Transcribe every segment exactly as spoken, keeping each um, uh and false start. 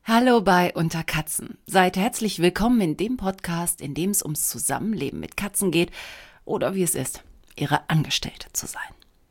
Hallo bei Unter Katzen. Seid herzlich willkommen in dem Podcast, in dem es ums Zusammenleben mit Katzen geht oder wie es ist, ihre Angestellte zu sein.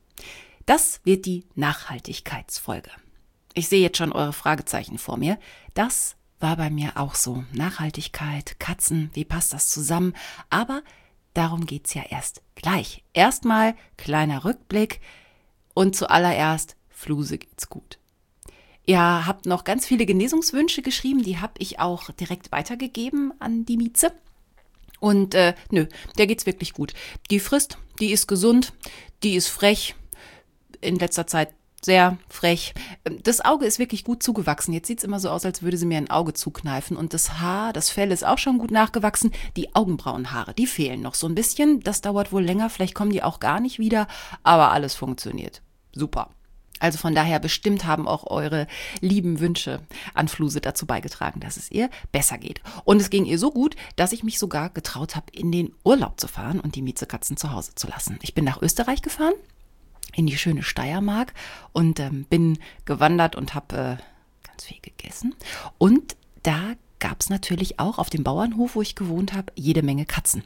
Das wird die Nachhaltigkeitsfolge. Ich sehe jetzt schon eure Fragezeichen vor mir. Das war bei mir auch so. Nachhaltigkeit, Katzen, wie passt das zusammen? Aber darum geht's ja erst gleich. Erstmal kleiner Rückblick und zuallererst Fluse geht's gut. Ihr habt noch ganz viele Genesungswünsche geschrieben, die habe ich auch direkt weitergegeben an die Mieze. Und äh, nö, der geht's wirklich gut. Die frisst, die ist gesund, die ist frech, in letzter Zeit sehr frech. Das Auge ist wirklich gut zugewachsen. Jetzt sieht's immer so aus, als würde sie mir ein Auge zukneifen. Und das Haar, das Fell ist auch schon gut nachgewachsen. Die Augenbrauenhaare, die fehlen noch so ein bisschen. Das dauert wohl länger, vielleicht kommen die auch gar nicht wieder. Aber alles funktioniert. Super. Also von daher bestimmt haben auch eure lieben Wünsche an Fluse dazu beigetragen, dass es ihr besser geht. Und es ging ihr so gut, dass ich mich sogar getraut habe, in den Urlaub zu fahren und die Miezekatzen zu Hause zu lassen. Ich bin nach Österreich gefahren, in die schöne Steiermark und ähm, bin gewandert und habe äh, ganz viel gegessen. Und da gab es natürlich auch auf dem Bauernhof, wo ich gewohnt habe, jede Menge Katzen.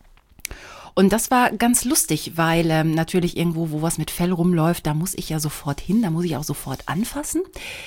Und das war ganz lustig, weil ähm, natürlich irgendwo, wo was mit Fell rumläuft, da muss ich ja sofort hin, da muss ich auch sofort anfassen.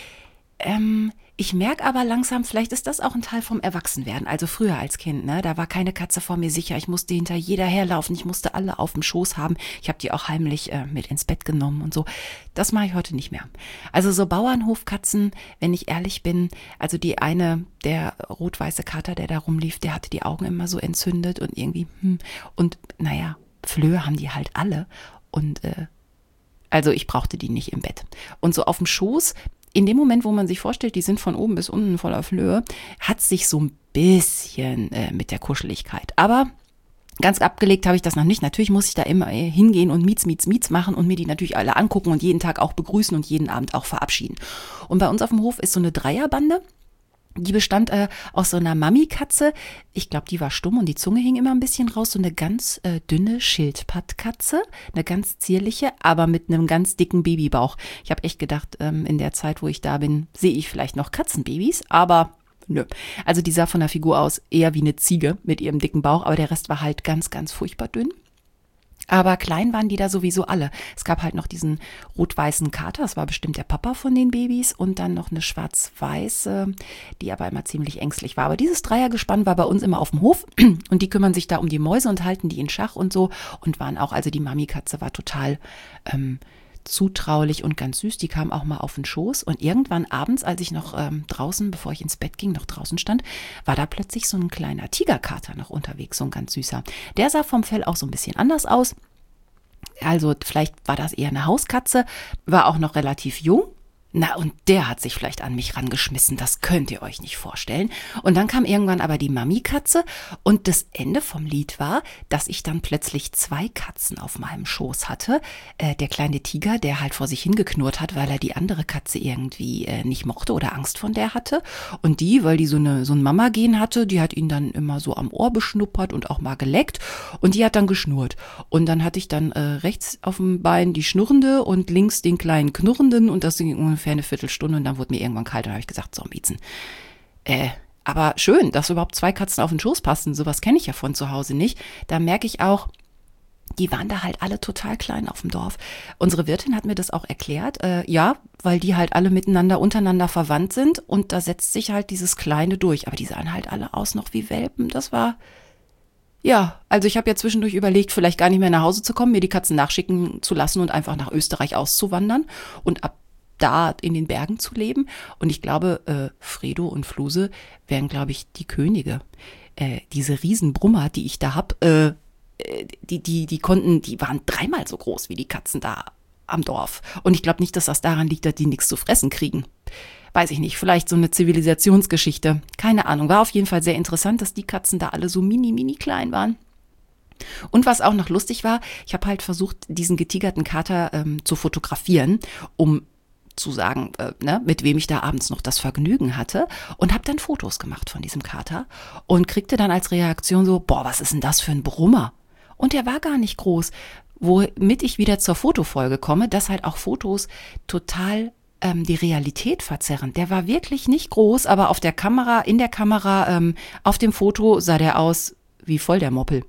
Ähm, ich merke aber langsam, vielleicht ist das auch ein Teil vom Erwachsenwerden, also früher als Kind, ne? Da war keine Katze vor mir sicher, ich musste hinter jeder herlaufen, ich musste alle auf dem Schoß haben, ich habe die auch heimlich äh, mit ins Bett genommen und so. Das mache ich heute nicht mehr. Also so Bauernhofkatzen, wenn ich ehrlich bin, also die eine, der rot-weiße Kater, der da rumlief, der hatte die Augen immer so entzündet und irgendwie, hm, und naja, Flöhe haben die halt alle und äh, also ich brauchte die nicht im Bett. Und so auf dem Schoß, in dem Moment, wo man sich vorstellt, die sind von oben bis unten voller Flöhe, hat sich so ein bisschen äh, mit der Kuscheligkeit. Aber ganz abgelegt habe ich das noch nicht. Natürlich muss ich da immer äh, hingehen und Mietz, Mietz, Mietz machen und mir die natürlich alle angucken und jeden Tag auch begrüßen und jeden Abend auch verabschieden. Und bei uns auf dem Hof ist so eine Dreierbande. Die bestand äh, aus so einer Mami-Katze. Ich glaube, die war stumm und die Zunge hing immer ein bisschen raus. So eine ganz äh, dünne Schildpattkatze, eine ganz zierliche, aber mit einem ganz dicken Babybauch. Ich habe echt gedacht, ähm, in der Zeit, wo ich da bin, sehe ich vielleicht noch Katzenbabys, aber nö. Also die sah von der Figur aus eher wie eine Ziege mit ihrem dicken Bauch, aber der Rest war halt ganz, ganz furchtbar dünn. Aber klein waren die da sowieso alle. Es gab halt noch diesen rot-weißen Kater, das war bestimmt der Papa von den Babys und dann noch eine schwarz-weiße, die aber immer ziemlich ängstlich war. Aber dieses Dreiergespann war bei uns immer auf dem Hof und die kümmern sich da um die Mäuse und halten die in Schach und so und waren auch, also die Mami-Katze war total ähm, zutraulich und ganz süß, die kam auch mal auf den Schoß und irgendwann abends, als ich noch ähm, draußen, bevor ich ins Bett ging, noch draußen stand, war da plötzlich so ein kleiner Tigerkater noch unterwegs, so ein ganz süßer. Der sah vom Fell auch so ein bisschen anders aus, also vielleicht war das eher eine Hauskatze, war auch noch relativ jung. Na, und der hat sich vielleicht an mich rangeschmissen, das könnt ihr euch nicht vorstellen. Und dann kam irgendwann aber die Mami-Katze und das Ende vom Lied war, dass ich dann plötzlich zwei Katzen auf meinem Schoß hatte. Äh, der kleine Tiger, der halt vor sich hingeknurrt hat, weil er die andere Katze irgendwie äh, nicht mochte oder Angst von der hatte. Und die, weil die so, eine, so ein Mama-Gen hatte, die hat ihn dann immer so am Ohr beschnuppert und auch mal geleckt. Und die hat dann geschnurrt. Und dann hatte ich dann äh, rechts auf dem Bein die Schnurrende und links den kleinen Knurrenden und das ging ungefähr eine Viertelstunde und dann wurde mir irgendwann kalt und habe ich gesagt, so Miezen. Äh, aber schön, dass überhaupt zwei Katzen auf den Schoß passen. Sowas kenne ich ja von zu Hause nicht. Da merke ich auch, die waren da halt alle total klein auf dem Dorf. Unsere Wirtin hat mir das auch erklärt. Äh, ja, weil die halt alle miteinander, untereinander verwandt sind und da setzt sich halt dieses Kleine durch. Aber die sahen halt alle aus noch wie Welpen. Das war... Ja, also ich habe ja zwischendurch überlegt, vielleicht gar nicht mehr nach Hause zu kommen, mir die Katzen nachschicken zu lassen und einfach nach Österreich auszuwandern und ab da in den Bergen zu leben. Und ich glaube, äh, Fredo und Fluse wären, glaube ich, die Könige. Äh, diese Riesenbrummer, die ich da hab, äh, die, die, die konnten, die waren dreimal so groß wie die Katzen da am Dorf. Und ich glaube nicht, dass das daran liegt, dass die nichts zu fressen kriegen. Weiß ich nicht, vielleicht so eine Zivilisationsgeschichte. Keine Ahnung, war auf jeden Fall sehr interessant, dass die Katzen da alle so mini, mini klein waren. Und was auch noch lustig war, ich habe halt versucht, diesen getigerten Kater ähm, zu fotografieren, um zu sagen, äh, ne, mit wem ich da abends noch das Vergnügen hatte und habe dann Fotos gemacht von diesem Kater und kriegte dann als Reaktion so, boah, was ist denn das für ein Brummer? Und der war gar nicht groß, womit ich wieder zur Fotofolge komme, dass halt auch Fotos total ähm, die Realität verzerren. Der war wirklich nicht groß, aber auf der Kamera, in der Kamera, ähm, auf dem Foto sah der aus wie voll der Moppel.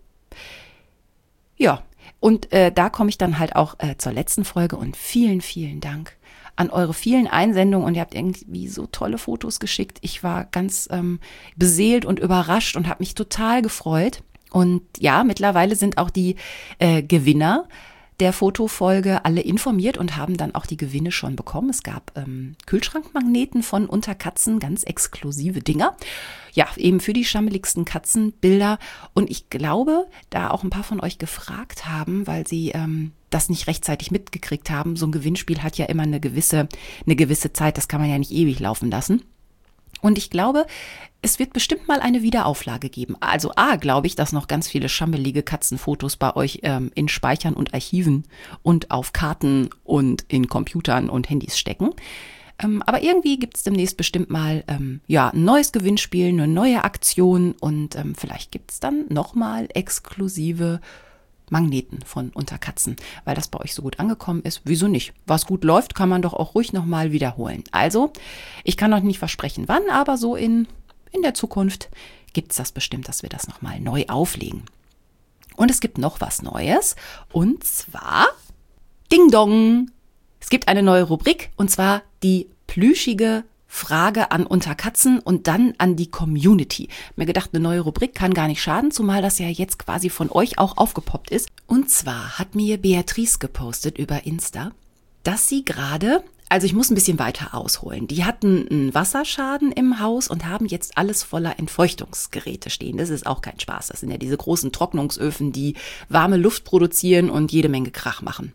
Ja, und äh, da komme ich dann halt auch äh, zur letzten Folge und vielen, vielen Dank an eure vielen Einsendungen und ihr habt irgendwie so tolle Fotos geschickt. Ich war ganz ähm, beseelt und überrascht und habe mich total gefreut. Und ja, mittlerweile sind auch die äh, Gewinner der Fotofolge alle informiert und haben dann auch die Gewinne schon bekommen. Es gab ähm, Kühlschrankmagneten von Unterkatzen, ganz exklusive Dinger. Ja, eben für die schammeligsten Katzenbilder. Und ich glaube, da auch ein paar von euch gefragt haben, weil sie ähm, das nicht rechtzeitig mitgekriegt haben. So ein Gewinnspiel hat ja immer eine gewisse, eine gewisse Zeit, das kann man ja nicht ewig laufen lassen. Und ich glaube, es wird bestimmt mal eine Wiederauflage geben. Also A, glaube ich, dass noch ganz viele schammelige Katzenfotos bei euch ähm, in Speichern und Archiven und auf Karten und in Computern und Handys stecken. Ähm, aber irgendwie gibt es demnächst bestimmt mal ähm, ja, ein neues Gewinnspiel, eine neue Aktion und ähm, vielleicht gibt es dann nochmal exklusive Magneten von Unterkatzen, weil das bei euch so gut angekommen ist. Wieso nicht? Was gut läuft, kann man doch auch ruhig nochmal wiederholen. Also, ich kann noch nicht versprechen, wann, aber so in, in der Zukunft gibt es das bestimmt, dass wir das nochmal neu auflegen. Und es gibt noch was Neues und zwar Ding Dong! Es gibt eine neue Rubrik und zwar die plüschige Frage an Unterkatzen und dann an die Community. Mir gedacht, eine neue Rubrik kann gar nicht schaden, zumal das ja jetzt quasi von euch auch aufgepoppt ist. Und zwar hat mir Beatrice gepostet über Insta, dass sie gerade, also ich muss ein bisschen weiter ausholen, die hatten einen Wasserschaden im Haus und haben jetzt alles voller Entfeuchtungsgeräte stehen. Das ist auch kein Spaß. Das sind ja diese großen Trocknungsöfen, die warme Luft produzieren und jede Menge Krach machen.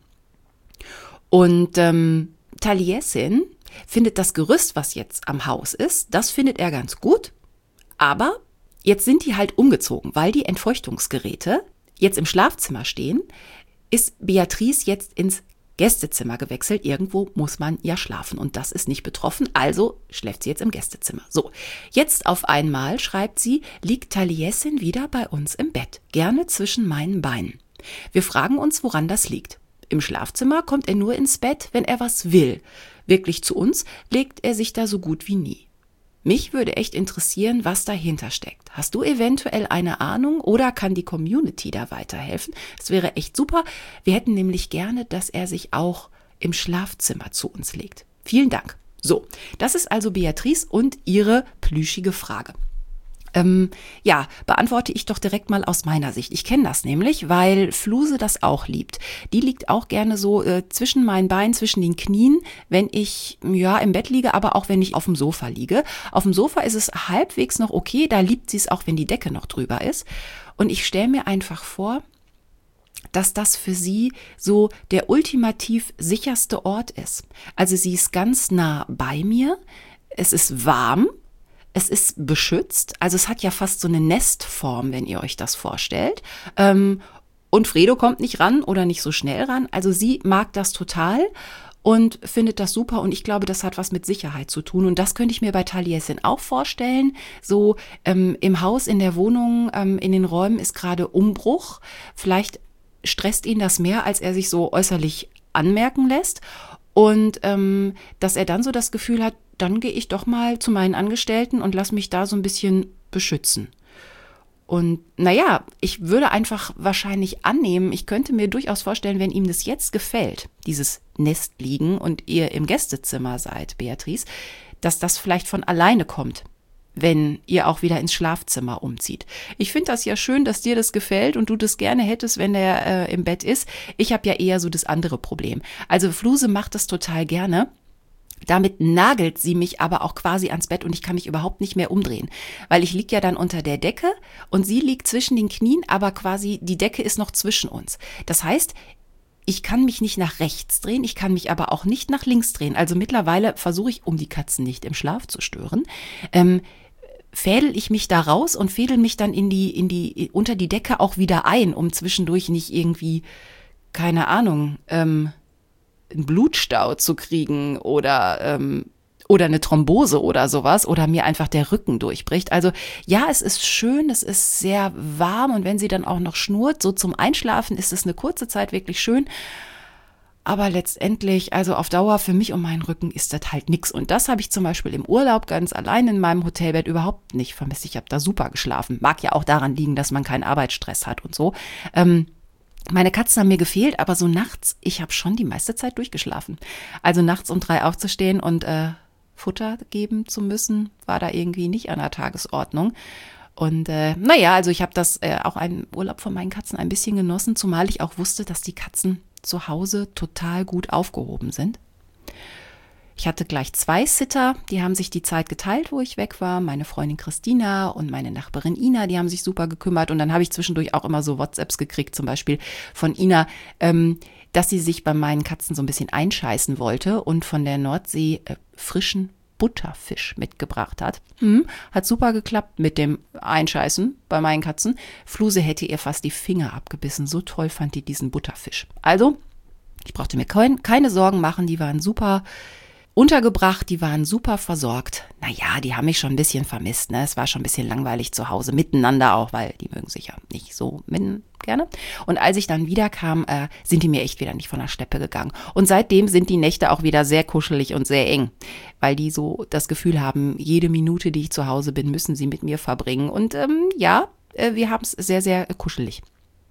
Und ähm, Taliesin findet das Gerüst, was jetzt am Haus ist, das findet er ganz gut. Aber jetzt sind die halt umgezogen, weil die Entfeuchtungsgeräte jetzt im Schlafzimmer stehen, ist Beatrice jetzt ins Gästezimmer gewechselt. Irgendwo muss man ja schlafen und das ist nicht betroffen, also schläft sie jetzt im Gästezimmer. So, jetzt auf einmal, schreibt sie, liegt Taliesin wieder bei uns im Bett, gerne zwischen meinen Beinen. Wir fragen uns, woran das liegt. Im Schlafzimmer kommt er nur ins Bett, wenn er was will. Wirklich zu uns legt er sich da so gut wie nie. Mich würde echt interessieren, was dahinter steckt. Hast du eventuell eine Ahnung oder kann die Community da weiterhelfen? Es wäre echt super. Wir hätten nämlich gerne, dass er sich auch im Schlafzimmer zu uns legt. Vielen Dank. So, das ist also Beatrice und ihre plüschige Frage. Ähm, ja, beantworte ich doch direkt mal aus meiner Sicht. Ich kenne das nämlich, weil Fluse das auch liebt. Die liegt auch gerne so äh, zwischen meinen Beinen, zwischen den Knien, wenn ich ja im Bett liege, aber auch wenn ich auf dem Sofa liege. Auf dem Sofa ist es halbwegs noch okay, da liebt sie es auch, wenn die Decke noch drüber ist. Und ich stelle mir einfach vor, dass das für sie so der ultimativ sicherste Ort ist. Also sie ist ganz nah bei mir, es ist warm, es ist beschützt, also es hat ja fast so eine Nestform, wenn ihr euch das vorstellt. Ähm, und Fredo kommt nicht ran oder nicht so schnell ran. Also sie mag das total und findet das super. Und ich glaube, das hat was mit Sicherheit zu tun. Und das könnte ich mir bei Taliesin auch vorstellen. So ähm, im Haus, in der Wohnung, ähm, in den Räumen ist gerade Umbruch. Vielleicht stresst ihn das mehr, als er sich so äußerlich anmerken lässt. Und ähm, dass er dann so das Gefühl hat, dann gehe ich doch mal zu meinen Angestellten und lass mich da so ein bisschen beschützen. Und naja, ich würde einfach wahrscheinlich annehmen, ich könnte mir durchaus vorstellen, wenn ihm das jetzt gefällt, dieses Nestliegen und ihr im Gästezimmer seid, Beatrice, dass das vielleicht von alleine kommt, wenn ihr auch wieder ins Schlafzimmer umzieht. Ich finde das ja schön, dass dir das gefällt und du das gerne hättest, wenn der äh, im Bett ist. Ich habe ja eher so das andere Problem. Also Fluse macht das total gerne. Damit nagelt sie mich aber auch quasi ans Bett und ich kann mich überhaupt nicht mehr umdrehen, weil ich liege ja dann unter der Decke und sie liegt zwischen den Knien, aber quasi die Decke ist noch zwischen uns. Das heißt, ich kann mich nicht nach rechts drehen, ich kann mich aber auch nicht nach links drehen. Also mittlerweile versuche ich, um die Katzen nicht im Schlaf zu stören, ähm, fädel ich mich da raus und fädel mich dann in die, in die, unter die Decke auch wieder ein, um zwischendurch nicht irgendwie, keine Ahnung, ähm, einen Blutstau zu kriegen oder ähm, oder eine Thrombose oder sowas oder mir einfach der Rücken durchbricht. Also ja, es ist schön, es ist sehr warm und wenn sie dann auch noch schnurrt, so zum Einschlafen ist es eine kurze Zeit wirklich schön. Aber letztendlich, also auf Dauer für mich und meinen Rücken ist das halt nix. Und das habe ich zum Beispiel im Urlaub ganz allein in meinem Hotelbett überhaupt nicht vermisst. Ich habe da super geschlafen. Mag ja auch daran liegen, dass man keinen Arbeitsstress hat und so. Ähm, meine Katzen haben mir gefehlt, aber so nachts, ich habe schon die meiste Zeit durchgeschlafen. Also nachts um drei aufzustehen und äh, Futter geben zu müssen, war da irgendwie nicht an der Tagesordnung. Und äh, naja, also ich habe das äh, auch einen Urlaub von meinen Katzen ein bisschen genossen, zumal ich auch wusste, dass die Katzen zu Hause total gut aufgehoben sind. Ich hatte gleich zwei Sitter, die haben sich die Zeit geteilt, wo ich weg war. Meine Freundin Christina und meine Nachbarin Ina, die haben sich super gekümmert. Und dann habe ich zwischendurch auch immer so WhatsApps gekriegt, zum Beispiel von Ina, ähm, dass sie sich bei meinen Katzen so ein bisschen einscheißen wollte und von der Nordsee äh, frischen Butterfisch mitgebracht hat. Hm, hat super geklappt mit dem Einscheißen bei meinen Katzen. Fluse hätte ihr fast die Finger abgebissen. So toll fand die diesen Butterfisch. Also, ich brauchte mir kein, keine Sorgen machen. Die waren super untergebracht, die waren super versorgt. Naja, die haben mich schon ein bisschen vermisst. Ne? Es war schon ein bisschen langweilig zu Hause, miteinander auch, weil die mögen sich ja nicht so mitten gerne. Und als ich dann wieder kam, äh, sind die mir echt wieder nicht von der Steppe gegangen. Und seitdem sind die Nächte auch wieder sehr kuschelig und sehr eng, weil die so das Gefühl haben, jede Minute, die ich zu Hause bin, müssen sie mit mir verbringen. Und ähm, ja, äh, wir haben es sehr, sehr äh, kuschelig.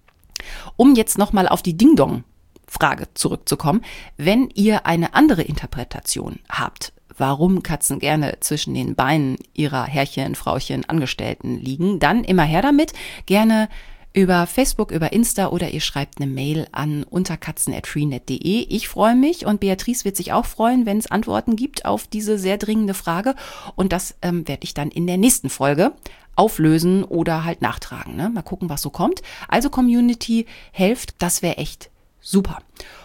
Um jetzt nochmal auf die Ding-Dong Frage zurückzukommen. Wenn ihr eine andere Interpretation habt, warum Katzen gerne zwischen den Beinen ihrer Herrchen, Frauchen, Angestellten liegen, dann immer her damit. Gerne über Facebook, über Insta oder ihr schreibt eine Mail an unterkatzen at freenet punkt de. Ich freue mich und Beatrice wird sich auch freuen, wenn es Antworten gibt auf diese sehr dringende Frage. Und das ähm, werde ich dann in der nächsten Folge auflösen oder halt nachtragen. Ne? Mal gucken, was so kommt. Also Community, helft, das wäre echt super.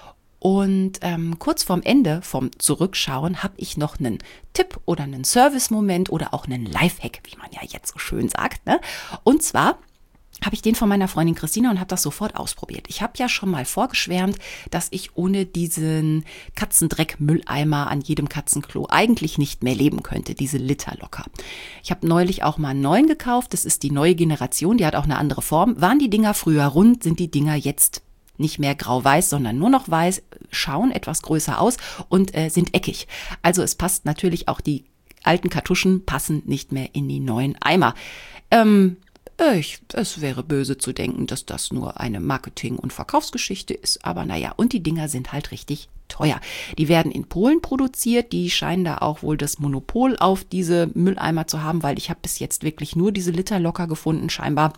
Und ähm, kurz vorm Ende vom Zurückschauen habe ich noch einen Tipp oder einen Service-Moment oder auch einen Lifehack, wie man ja jetzt so schön sagt. Ne? Und zwar habe ich den von meiner Freundin Christina und habe das sofort ausprobiert. Ich habe ja schon mal vorgeschwärmt, dass ich ohne diesen Katzendreck-Mülleimer an jedem Katzenklo eigentlich nicht mehr leben könnte, diese Literlocker. Ich habe neulich auch mal einen neuen gekauft, das ist die neue Generation, die hat auch eine andere Form. Waren die Dinger früher rund, sind die Dinger jetzt nicht mehr grau-weiß, sondern nur noch weiß, schauen etwas größer aus und äh, sind eckig. Also es passt natürlich auch, die alten Kartuschen passen nicht mehr in die neuen Eimer. Ähm, ich, es wäre böse zu denken, dass das nur eine Marketing- und Verkaufsgeschichte ist, aber naja, und die Dinger sind halt richtig teuer. Die werden in Polen produziert, die scheinen da auch wohl das Monopol auf diese Mülleimer zu haben, weil ich habe bis jetzt wirklich nur diese Literlocker gefunden. Scheinbar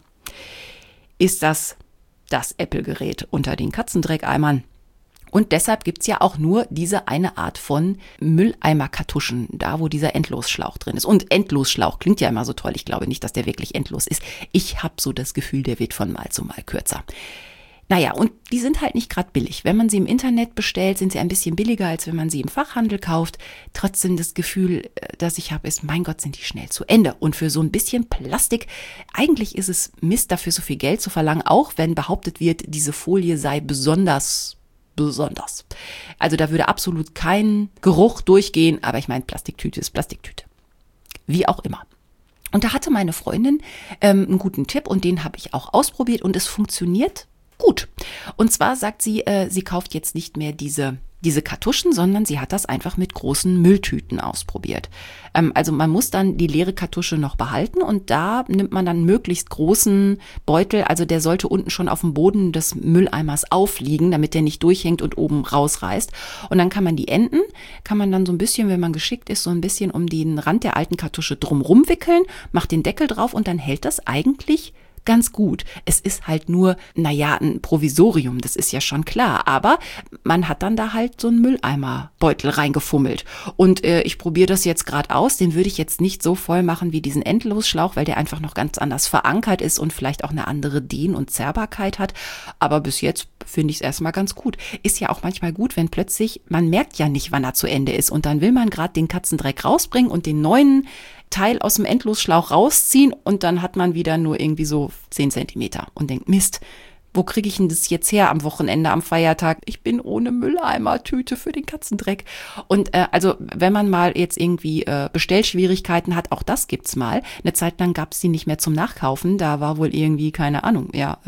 ist das das Apple-Gerät unter den Katzendreckeimern. Und deshalb gibt's ja auch nur diese eine Art von Mülleimerkartuschen, da wo dieser Endlosschlauch drin ist. Und Endlosschlauch klingt ja immer so toll. Ich glaube nicht, dass der wirklich endlos ist. Ich habe so das Gefühl, der wird von Mal zu Mal kürzer. Naja, und die sind halt nicht gerade billig. Wenn man sie im Internet bestellt, sind sie ein bisschen billiger, als wenn man sie im Fachhandel kauft. Trotzdem das Gefühl, das ich habe, ist, mein Gott, sind die schnell zu Ende. Und für so ein bisschen Plastik, eigentlich ist es Mist, dafür so viel Geld zu verlangen, auch wenn behauptet wird, diese Folie sei besonders, besonders. Also da würde absolut kein Geruch durchgehen, aber ich meine, Plastiktüte ist Plastiktüte. Wie auch immer. Und da hatte meine Freundin ähm, einen guten Tipp und den habe ich auch ausprobiert und es funktioniert gut. Und zwar sagt sie, äh, sie kauft jetzt nicht mehr diese, diese Kartuschen, sondern sie hat das einfach mit großen Mülltüten ausprobiert. Ähm, also man muss dann die leere Kartusche noch behalten und da nimmt man dann möglichst großen Beutel, also der sollte unten schon auf dem Boden des Mülleimers aufliegen, damit der nicht durchhängt und oben rausreißt. Und dann kann man die Enden, kann man dann so ein bisschen, wenn man geschickt ist, so ein bisschen um den Rand der alten Kartusche drumrum wickeln, macht den Deckel drauf und dann hält das eigentlich ganz gut. Es ist halt nur, naja, ein Provisorium, das ist ja schon klar, aber man hat dann da halt so einen Mülleimerbeutel reingefummelt. Und äh, ich probiere das jetzt gerade aus, den würde ich jetzt nicht so voll machen wie diesen Endlosschlauch, weil der einfach noch ganz anders verankert ist und vielleicht auch eine andere Dehn- und Zerrbarkeit hat. Aber bis jetzt finde ich es erstmal ganz gut. Ist ja auch manchmal gut, wenn plötzlich, man merkt ja nicht, wann er zu Ende ist und dann will man gerade den Katzendreck rausbringen und den neuen Teil aus dem Endlosschlauch rausziehen und dann hat man wieder nur irgendwie so zehn Zentimeter und denkt, Mist, wo kriege ich denn das jetzt her am Wochenende, am Feiertag? Ich bin ohne Mülleimer-Tüte für den Katzendreck. Und äh, also wenn man mal jetzt irgendwie äh, Bestellschwierigkeiten hat, auch das gibt's mal. Eine Zeit lang gab's die nicht mehr zum Nachkaufen, da war wohl irgendwie, keine Ahnung, ja, äh,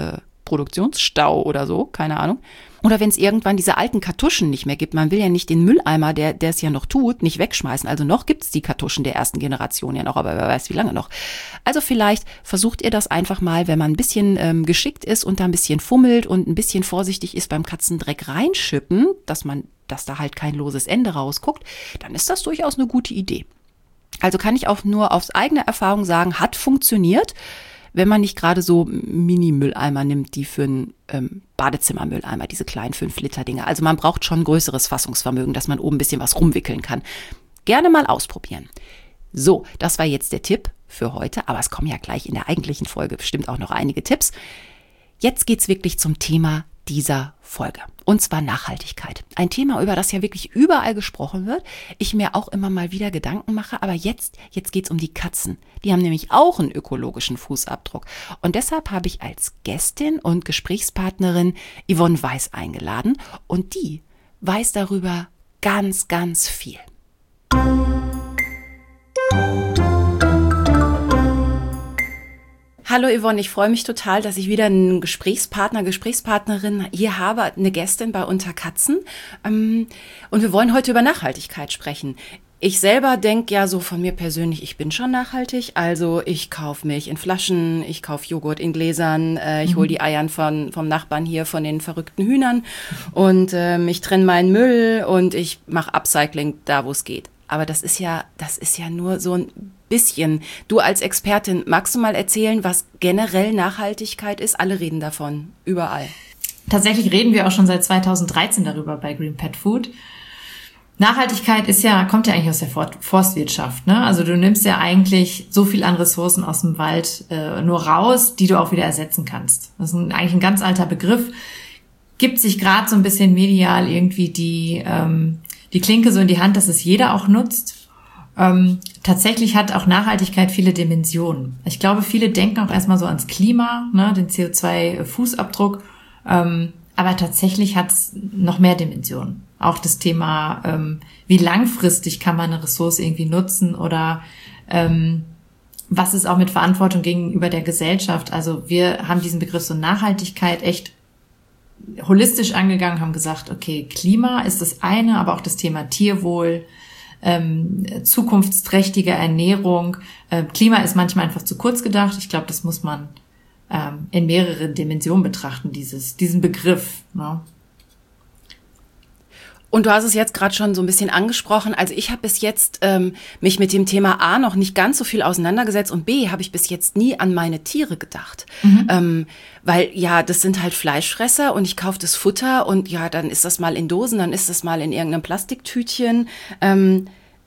Produktionsstau oder so, keine Ahnung. Oder wenn es irgendwann diese alten Kartuschen nicht mehr gibt. Man will ja nicht den Mülleimer, der der es ja noch tut, nicht wegschmeißen. Also noch gibt es die Kartuschen der ersten Generation ja noch, aber wer weiß, wie lange noch. Also vielleicht versucht ihr das einfach mal, wenn man ein bisschen ähm, geschickt ist und da ein bisschen fummelt und ein bisschen vorsichtig ist beim Katzendreck reinschippen, dass man, dass da halt kein loses Ende rausguckt, dann ist das durchaus eine gute Idee. Also kann ich auch nur aus eigener Erfahrung sagen, hat funktioniert, wenn man nicht gerade so Mini-Mülleimer nimmt, die für einen ähm, Badezimmermülleimer, diese kleinen fünf Liter Dinger. Also man braucht schon größeres Fassungsvermögen, dass man oben ein bisschen was rumwickeln kann. Gerne mal ausprobieren. So, das war jetzt der Tipp für heute, aber es kommen ja gleich in der eigentlichen Folge bestimmt auch noch einige Tipps. Jetzt geht's wirklich zum Thema dieser Folge. Und zwar Nachhaltigkeit. Ein Thema, über das ja wirklich überall gesprochen wird. Ich mir auch immer mal wieder Gedanken mache, aber jetzt, jetzt geht's um die Katzen. Die haben nämlich auch einen ökologischen Fußabdruck. Und deshalb habe ich als Gästin und Gesprächspartnerin Yvonne Weiß eingeladen. Und die weiß darüber ganz, ganz viel. Hallo Yvonne, ich freue mich total, dass ich wieder einen Gesprächspartner, Gesprächspartnerin hier habe, eine Gästin bei Unter Katzen. Und wir wollen heute über Nachhaltigkeit sprechen. Ich selber denke ja so von mir persönlich, ich bin schon nachhaltig. Also ich kaufe Milch in Flaschen, ich kaufe Joghurt in Gläsern, äh, ich hole die Eiern von, vom Nachbarn hier, von den verrückten Hühnern. Und ähm, ich trenne meinen Müll und ich mache Upcycling da, wo es geht. Aber das ist ja, das ist ja nur so ein bisschen. Du als Expertin, magst du mal erzählen, was generell Nachhaltigkeit ist? Alle reden davon, überall. Tatsächlich reden wir auch schon seit zweitausenddreizehn darüber bei Green Pet Food. Nachhaltigkeit ist ja, kommt ja eigentlich aus der Forstwirtschaft, ne? Also du nimmst ja eigentlich so viel an Ressourcen aus dem Wald äh, nur raus, die du auch wieder ersetzen kannst. Das ist ein, eigentlich ein ganz alter Begriff. Gibt sich gerade so ein bisschen medial irgendwie die ähm, die Klinke so in die Hand, dass es jeder auch nutzt. Ähm, tatsächlich hat auch Nachhaltigkeit viele Dimensionen. Ich glaube, viele denken auch erstmal so ans Klima, ne, den C O zwei Fußabdruck. Ähm, aber tatsächlich hat es noch mehr Dimensionen. Auch das Thema, ähm, wie langfristig kann man eine Ressource irgendwie nutzen oder ähm, was ist auch mit Verantwortung gegenüber der Gesellschaft. Also wir haben diesen Begriff so Nachhaltigkeit echt holistisch angegangen, haben gesagt, okay, Klima ist das eine, aber auch das Thema Tierwohl, ähm, zukunftsträchtige Ernährung. Ähm, Klima ist manchmal einfach zu kurz gedacht. Ich glaube, das muss man ähm, in mehreren Dimensionen betrachten, dieses, diesen Begriff, ne? Und du hast es jetzt gerade schon so ein bisschen angesprochen. Also ich habe bis jetzt ähm, mich mit dem Thema A noch nicht ganz so viel auseinandergesetzt und B habe ich bis jetzt nie an meine Tiere gedacht. Mhm. Ähm, weil ja, das sind halt Fleischfresser und ich kaufe das Futter und ja, dann ist das mal in Dosen, dann ist das mal in irgendeinem Plastiktütchen. Ähm,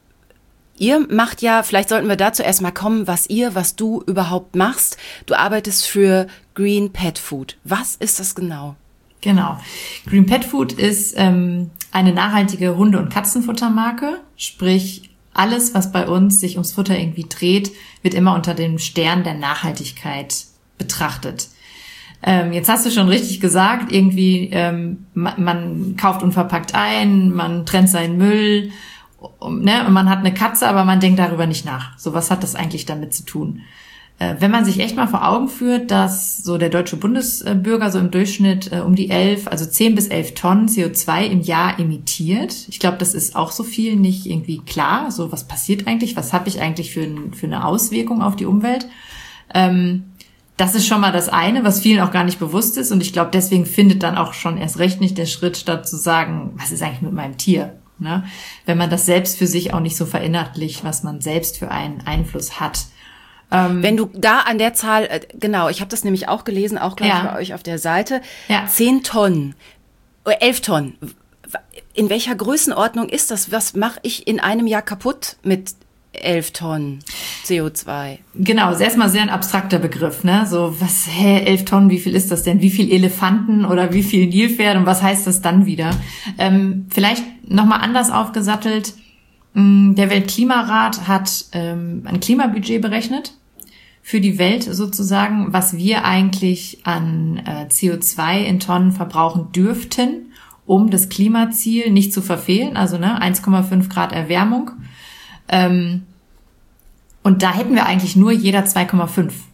ihr macht ja, vielleicht sollten wir dazu erstmal kommen, was ihr, was du überhaupt machst. Du arbeitest für Green Pet Food. Was ist das genau? Genau. Green Pet Food ist ähm, eine nachhaltige Hunde- und Katzenfuttermarke. Sprich, alles, was bei uns sich ums Futter irgendwie dreht, wird immer unter dem Stern der Nachhaltigkeit betrachtet. Ähm, jetzt hast du schon richtig gesagt, irgendwie ähm, man, man kauft unverpackt ein, man trennt seinen Müll, ne, und man hat eine Katze, aber man denkt darüber nicht nach. So, was hat das eigentlich damit zu tun? Wenn man sich echt mal vor Augen führt, dass so der deutsche Bundesbürger so im Durchschnitt äh, um die elf, also zehn bis elf Tonnen C O zwei im Jahr emittiert. Ich glaube, das ist auch so viel nicht irgendwie klar. So, was passiert eigentlich? Was habe ich eigentlich für, ein, für eine Auswirkung auf die Umwelt? Ähm, das ist schon mal das eine, was vielen auch gar nicht bewusst ist. Und ich glaube, deswegen findet dann auch schon erst recht nicht der Schritt statt zu sagen, was ist eigentlich mit meinem Tier? Ne? Wenn man das selbst für sich auch nicht so verinnerlicht, was man selbst für einen Einfluss hat. Wenn du da an der Zahl, äh, genau, ich habe das nämlich auch gelesen, auch gleich ja. bei euch auf der Seite, ja. zehn Tonnen, äh, elf Tonnen. In welcher Größenordnung ist das? Was mache ich in einem Jahr kaputt mit elf Tonnen C O zwei? Genau, das ist erstmal sehr ein abstrakter Begriff, ne? So, was, hä, elf Tonnen, wie viel ist das denn? Wie viel Elefanten oder wie viel Nilpferde und was heißt das dann wieder? Ähm, vielleicht nochmal anders aufgesattelt. Der Weltklimarat hat ähm, ein Klimabudget berechnet für die Welt sozusagen, was wir eigentlich an äh, C O zwei in Tonnen verbrauchen dürften, um das Klimaziel nicht zu verfehlen, also ne, eins Komma fünf Grad Erwärmung. Ähm, und da hätten wir eigentlich nur jeder zwei Komma fünf.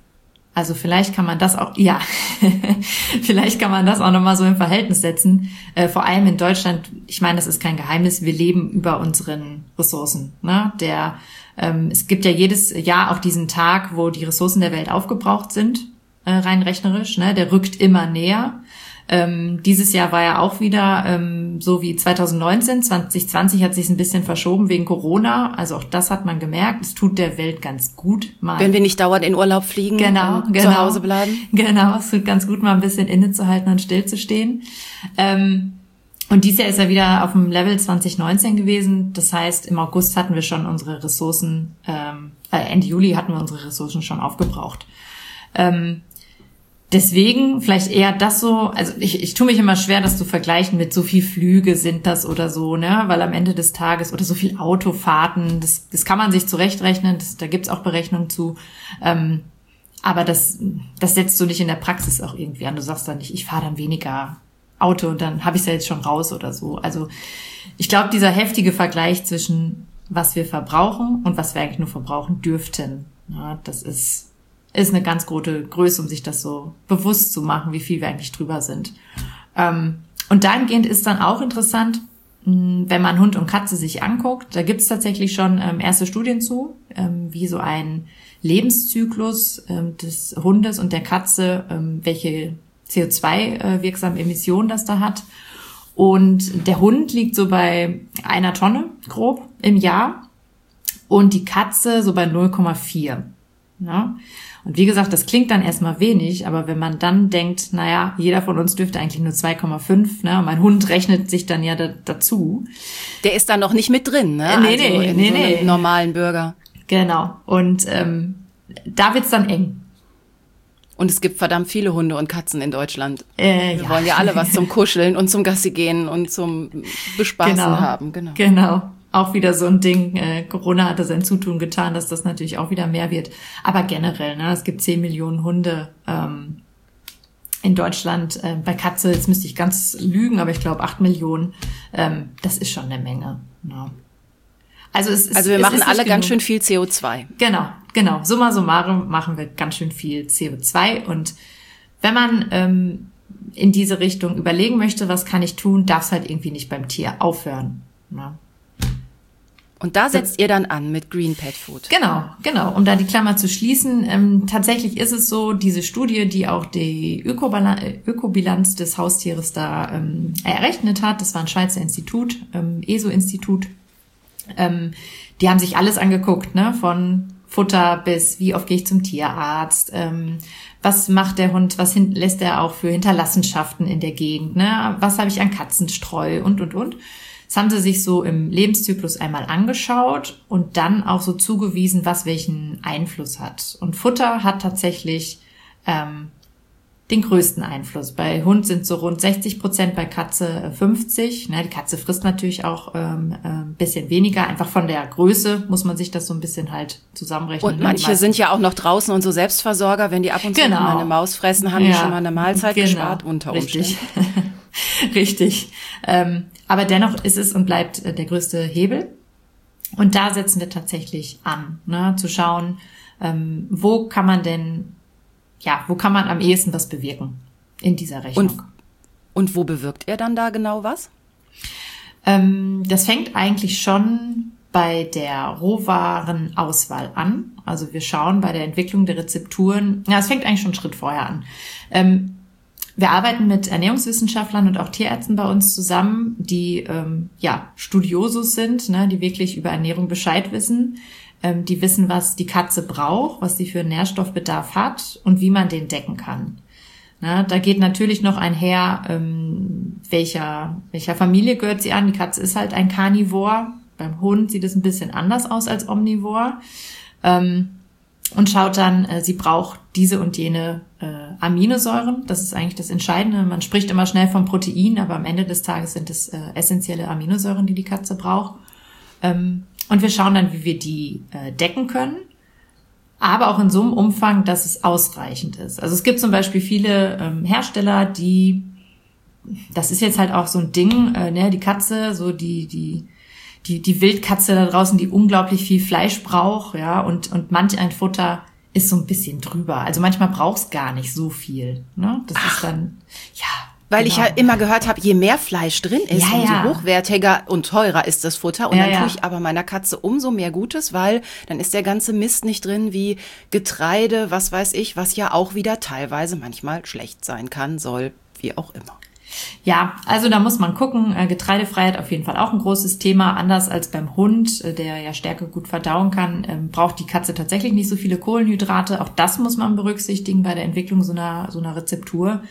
Also vielleicht kann man das auch, ja, vielleicht kann man das auch nochmal so im Verhältnis setzen. Äh, vor allem in Deutschland, ich meine, das ist kein Geheimnis, wir leben über unseren Ressourcen. Ne? Der, ähm, es gibt ja jedes Jahr auch diesen Tag, wo die Ressourcen der Welt aufgebraucht sind, äh, rein rechnerisch. Ne? Der rückt immer näher. Ähm, dieses Jahr war ja auch wieder ähm, so wie zwanzig neunzehn. zwanzig zwanzig hat sich ein bisschen verschoben wegen Corona. Also auch das hat man gemerkt. Es tut der Welt ganz gut. Mal Wenn wir nicht dauernd in Urlaub fliegen genau, und genau, zu Hause bleiben. Genau, es tut ganz gut, mal ein bisschen innezuhalten und stillzustehen. Ähm, und dieses Jahr ist er wieder auf dem Level zwanzig neunzehn gewesen. Das heißt, im August hatten wir schon unsere Ressourcen, ähm, äh, Ende Juli hatten wir unsere Ressourcen schon aufgebraucht. Ähm, Deswegen vielleicht eher das so, also ich, ich tue mich immer schwer, das zu vergleichen mit so viel Flüge sind das oder so, ne, weil am Ende des Tages oder so viel Autofahrten, das, das kann man sich zurechtrechnen, das, da gibt's auch Berechnungen zu, ähm, aber das, das setzt du nicht in der Praxis auch irgendwie an. Du sagst dann nicht, ich fahre dann weniger Auto und dann habe ich es ja jetzt schon raus oder so. Also ich glaube, dieser heftige Vergleich zwischen was wir verbrauchen und was wir eigentlich nur verbrauchen dürften, ja, das ist ist eine ganz große Größe, um sich das so bewusst zu machen, wie viel wir eigentlich drüber sind. Ähm, und dahingehend ist dann auch interessant, mh, wenn man Hund und Katze sich anguckt, da gibt es tatsächlich schon ähm, erste Studien zu, ähm, wie so ein Lebenszyklus ähm, des Hundes und der Katze, ähm, welche C O zwei wirksame Emissionen das da hat. Und der Hund liegt so bei einer Tonne grob im Jahr und die Katze so bei null Komma vier. Ja? Und wie gesagt, das klingt dann erstmal wenig, aber wenn man dann denkt, naja, jeder von uns dürfte eigentlich nur zwei Komma fünf, ne? Und mein Hund rechnet sich dann ja da, dazu. Der ist dann noch nicht mit drin, ne? Nee, also nee, in nee, so einem nee. normalen Bürger. Genau. Und ähm, da wird's dann eng. Und es gibt verdammt viele Hunde und Katzen in Deutschland. Äh, Wir ja. wollen ja alle was zum Kuscheln und zum Gassi gehen und zum Bespaßen genau. haben. Genau. Genau. Auch wieder so ein Ding, äh, Corona hatte sein Zutun getan, dass das natürlich auch wieder mehr wird. Aber generell, ne, es gibt zehn Millionen Hunde ähm, in Deutschland. Äh, bei Katze, jetzt müsste ich ganz lügen, aber ich glaube acht Millionen. Ähm, das ist schon eine Menge. Ja. Also, es ist, also wir es machen ist alle nicht ganz genug. schön viel C O zwei. Genau, genau. Summa summarum machen wir ganz schön viel C O zwei. Und wenn man ähm, in diese Richtung überlegen möchte, was kann ich tun, darf es halt irgendwie nicht beim Tier aufhören. Ja. Und da setzt ihr dann an mit Green Pet Food. Genau, genau. Um da die Klammer zu schließen, ähm, tatsächlich ist es so, diese Studie, die auch die Ökobilanz, Ökobilanz des Haustieres da ähm, errechnet hat, das war ein Schweizer Institut, ähm, E S O-Institut, ähm, die haben sich alles angeguckt, ne, von Futter bis wie oft gehe ich zum Tierarzt, ähm, was macht der Hund, was hin, lässt er auch für Hinterlassenschaften in der Gegend, ne, was habe ich an Katzenstreu und, und, und. Das haben sie sich so im Lebenszyklus einmal angeschaut und dann auch so zugewiesen, was welchen Einfluss hat. Und Futter hat tatsächlich ähm, den größten Einfluss. Bei Hund sind so rund sechzig Prozent, bei Katze fünfzig. Ne, die Katze frisst natürlich auch ähm, ein bisschen weniger. Einfach von der Größe muss man sich das so ein bisschen halt zusammenrechnen. Und manche sind ja auch noch draußen und so Selbstversorger. Wenn die ab und zu genau. mal eine Maus fressen, haben die ja. schon mal eine Mahlzeit genau. gespart unter Umständen. Richtig. Richtig. Ähm, aber dennoch ist es und bleibt äh, der größte Hebel. Und da setzen wir tatsächlich an, ne, zu schauen, ähm, wo kann man denn, ja, wo kann man am ehesten was bewirken in dieser Rechnung. Und, und wo bewirkt ihr dann da genau was? Ähm, das fängt eigentlich schon bei der Rohwarenauswahl an. Also wir schauen bei der Entwicklung der Rezepturen, ja, es fängt eigentlich schon einen Schritt vorher an. Ähm, Wir arbeiten mit Ernährungswissenschaftlern und auch Tierärzten bei uns zusammen, die ähm, ja Studiosus sind, ne, die wirklich über Ernährung Bescheid wissen, ähm, die wissen, was die Katze braucht, was sie für einen Nährstoffbedarf hat und wie man den decken kann. Na, da geht natürlich noch einher, ähm, welcher welcher Familie gehört sie an. Die Katze ist halt ein Karnivor. Beim Hund sieht es ein bisschen anders aus als Omnivor. Ähm, und schaut dann, äh, sie braucht diese und jene äh, Aminosäuren. Das ist eigentlich das Entscheidende. Man spricht immer schnell von Protein, aber am Ende des Tages sind es äh, essentielle Aminosäuren, die die Katze braucht. Ähm, und wir schauen dann, wie wir die äh, decken können, aber auch in so einem Umfang, dass es ausreichend ist. Also es gibt zum Beispiel viele ähm, Hersteller, die, das ist jetzt halt auch so ein Ding, äh, ne, die Katze, so die die die die Wildkatze da draußen, die unglaublich viel Fleisch braucht, ja, und und manch ein Futter ist so ein bisschen drüber. Also manchmal brauchst gar nicht so viel. Ne? Das Ach. ist dann, ja. Weil genau. ich ja immer gehört habe, je mehr Fleisch drin ist, ja, umso ja. hochwertiger und teurer ist das Futter. Und ja, dann ja. tue ich aber meiner Katze umso mehr Gutes, weil dann ist der ganze Mist nicht drin wie Getreide, was weiß ich, was ja auch wieder teilweise manchmal schlecht sein kann, soll, wie auch immer. Ja, also da muss man gucken. Getreidefreiheit auf jeden Fall auch ein großes Thema. Anders als beim Hund, der ja Stärke gut verdauen kann, braucht die Katze tatsächlich nicht so viele Kohlenhydrate. Auch das muss man berücksichtigen bei der Entwicklung so einer, so einer Rezeptur.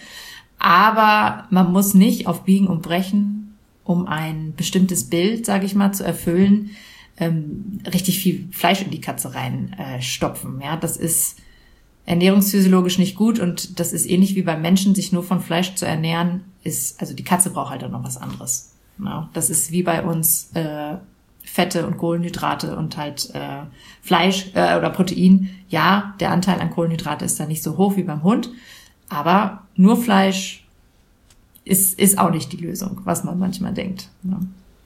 Aber man muss nicht auf Biegen und Brechen, um ein bestimmtes Bild, sage ich mal, zu erfüllen, ähm, richtig viel Fleisch in die Katze reinstopfen. Äh, ja, das ist ernährungsphysiologisch nicht gut und das ist ähnlich wie beim Menschen, sich nur von Fleisch zu ernähren, ist, also die Katze braucht halt auch noch was anderes. Ja, das ist wie bei uns äh, Fette und Kohlenhydrate und halt äh, Fleisch äh, oder Protein. Ja, der Anteil an Kohlenhydrate ist da nicht so hoch wie beim Hund, aber nur Fleisch ist, ist auch nicht die Lösung, was man manchmal denkt. Ja.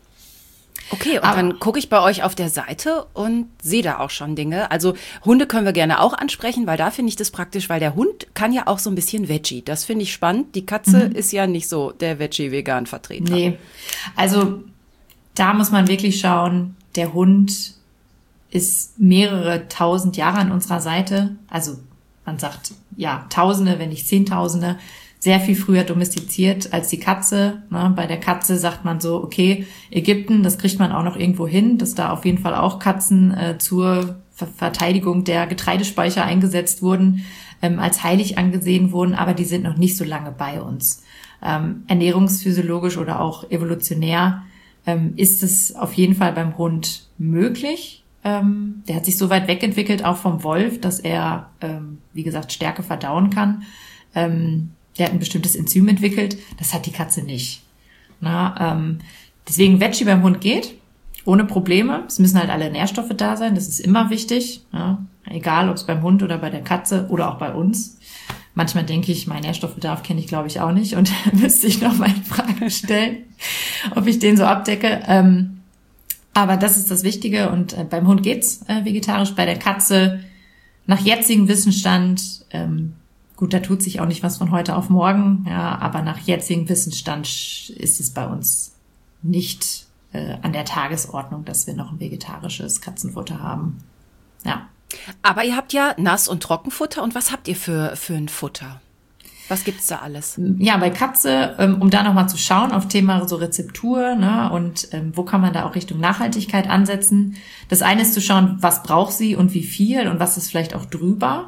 Okay, und aber, dann gucke ich bei euch auf der Seite und sehe da auch schon Dinge. Also Hunde können wir gerne auch ansprechen, weil da finde ich das praktisch, weil der Hund kann ja auch so ein bisschen Veggie. Das finde ich spannend. Die Katze mhm. ist ja nicht so der Veggie-Vegan-Vertreter. Nee, also da muss man wirklich schauen, der Hund ist mehrere tausend Jahre an unserer Seite. Also man sagt, ja, Tausende, wenn nicht Zehntausende. Sehr viel früher domestiziert als die Katze. Ne? Bei der Katze sagt man so, okay, Ägypten, das kriegt man auch noch irgendwo hin, dass da auf jeden Fall auch Katzen äh, zur Ver- Verteidigung der Getreidespeicher eingesetzt wurden, ähm, als heilig angesehen wurden, aber die sind noch nicht so lange bei uns. Ähm, ernährungsphysiologisch oder auch evolutionär ähm, ist es auf jeden Fall beim Hund möglich. Ähm, der hat sich so weit wegentwickelt, auch vom Wolf, dass er, ähm, wie gesagt, Stärke verdauen kann. Ähm, Der hat ein bestimmtes Enzym entwickelt. Das hat die Katze nicht. Na, ähm, deswegen Veggie beim Hund geht. Ohne Probleme. Es müssen halt alle Nährstoffe da sein. Das ist immer wichtig. Ja, egal, ob es beim Hund oder bei der Katze oder auch bei uns. Manchmal denke ich, mein Nährstoffbedarf kenne ich, glaube ich, auch nicht. Und müsste ich noch mal in Frage stellen, ob ich den so abdecke. Ähm, aber das ist das Wichtige. Und äh, beim Hund geht's äh, vegetarisch. Bei der Katze nach jetzigem Wissensstand ähm, gut, da tut sich auch nicht was von heute auf morgen, ja, aber nach jetzigem Wissensstand ist es bei uns nicht äh, an der Tagesordnung, dass wir noch ein vegetarisches Katzenfutter haben. Ja. Aber ihr habt ja Nass- und Trockenfutter. Und was habt ihr für, für ein Futter? Was gibt's da alles? Ja, bei Katze, ähm, um da nochmal zu schauen auf Thema so Rezeptur, ne, und ähm, wo kann man da auch Richtung Nachhaltigkeit ansetzen. Das eine ist zu schauen, was braucht sie und wie viel und was ist vielleicht auch drüber.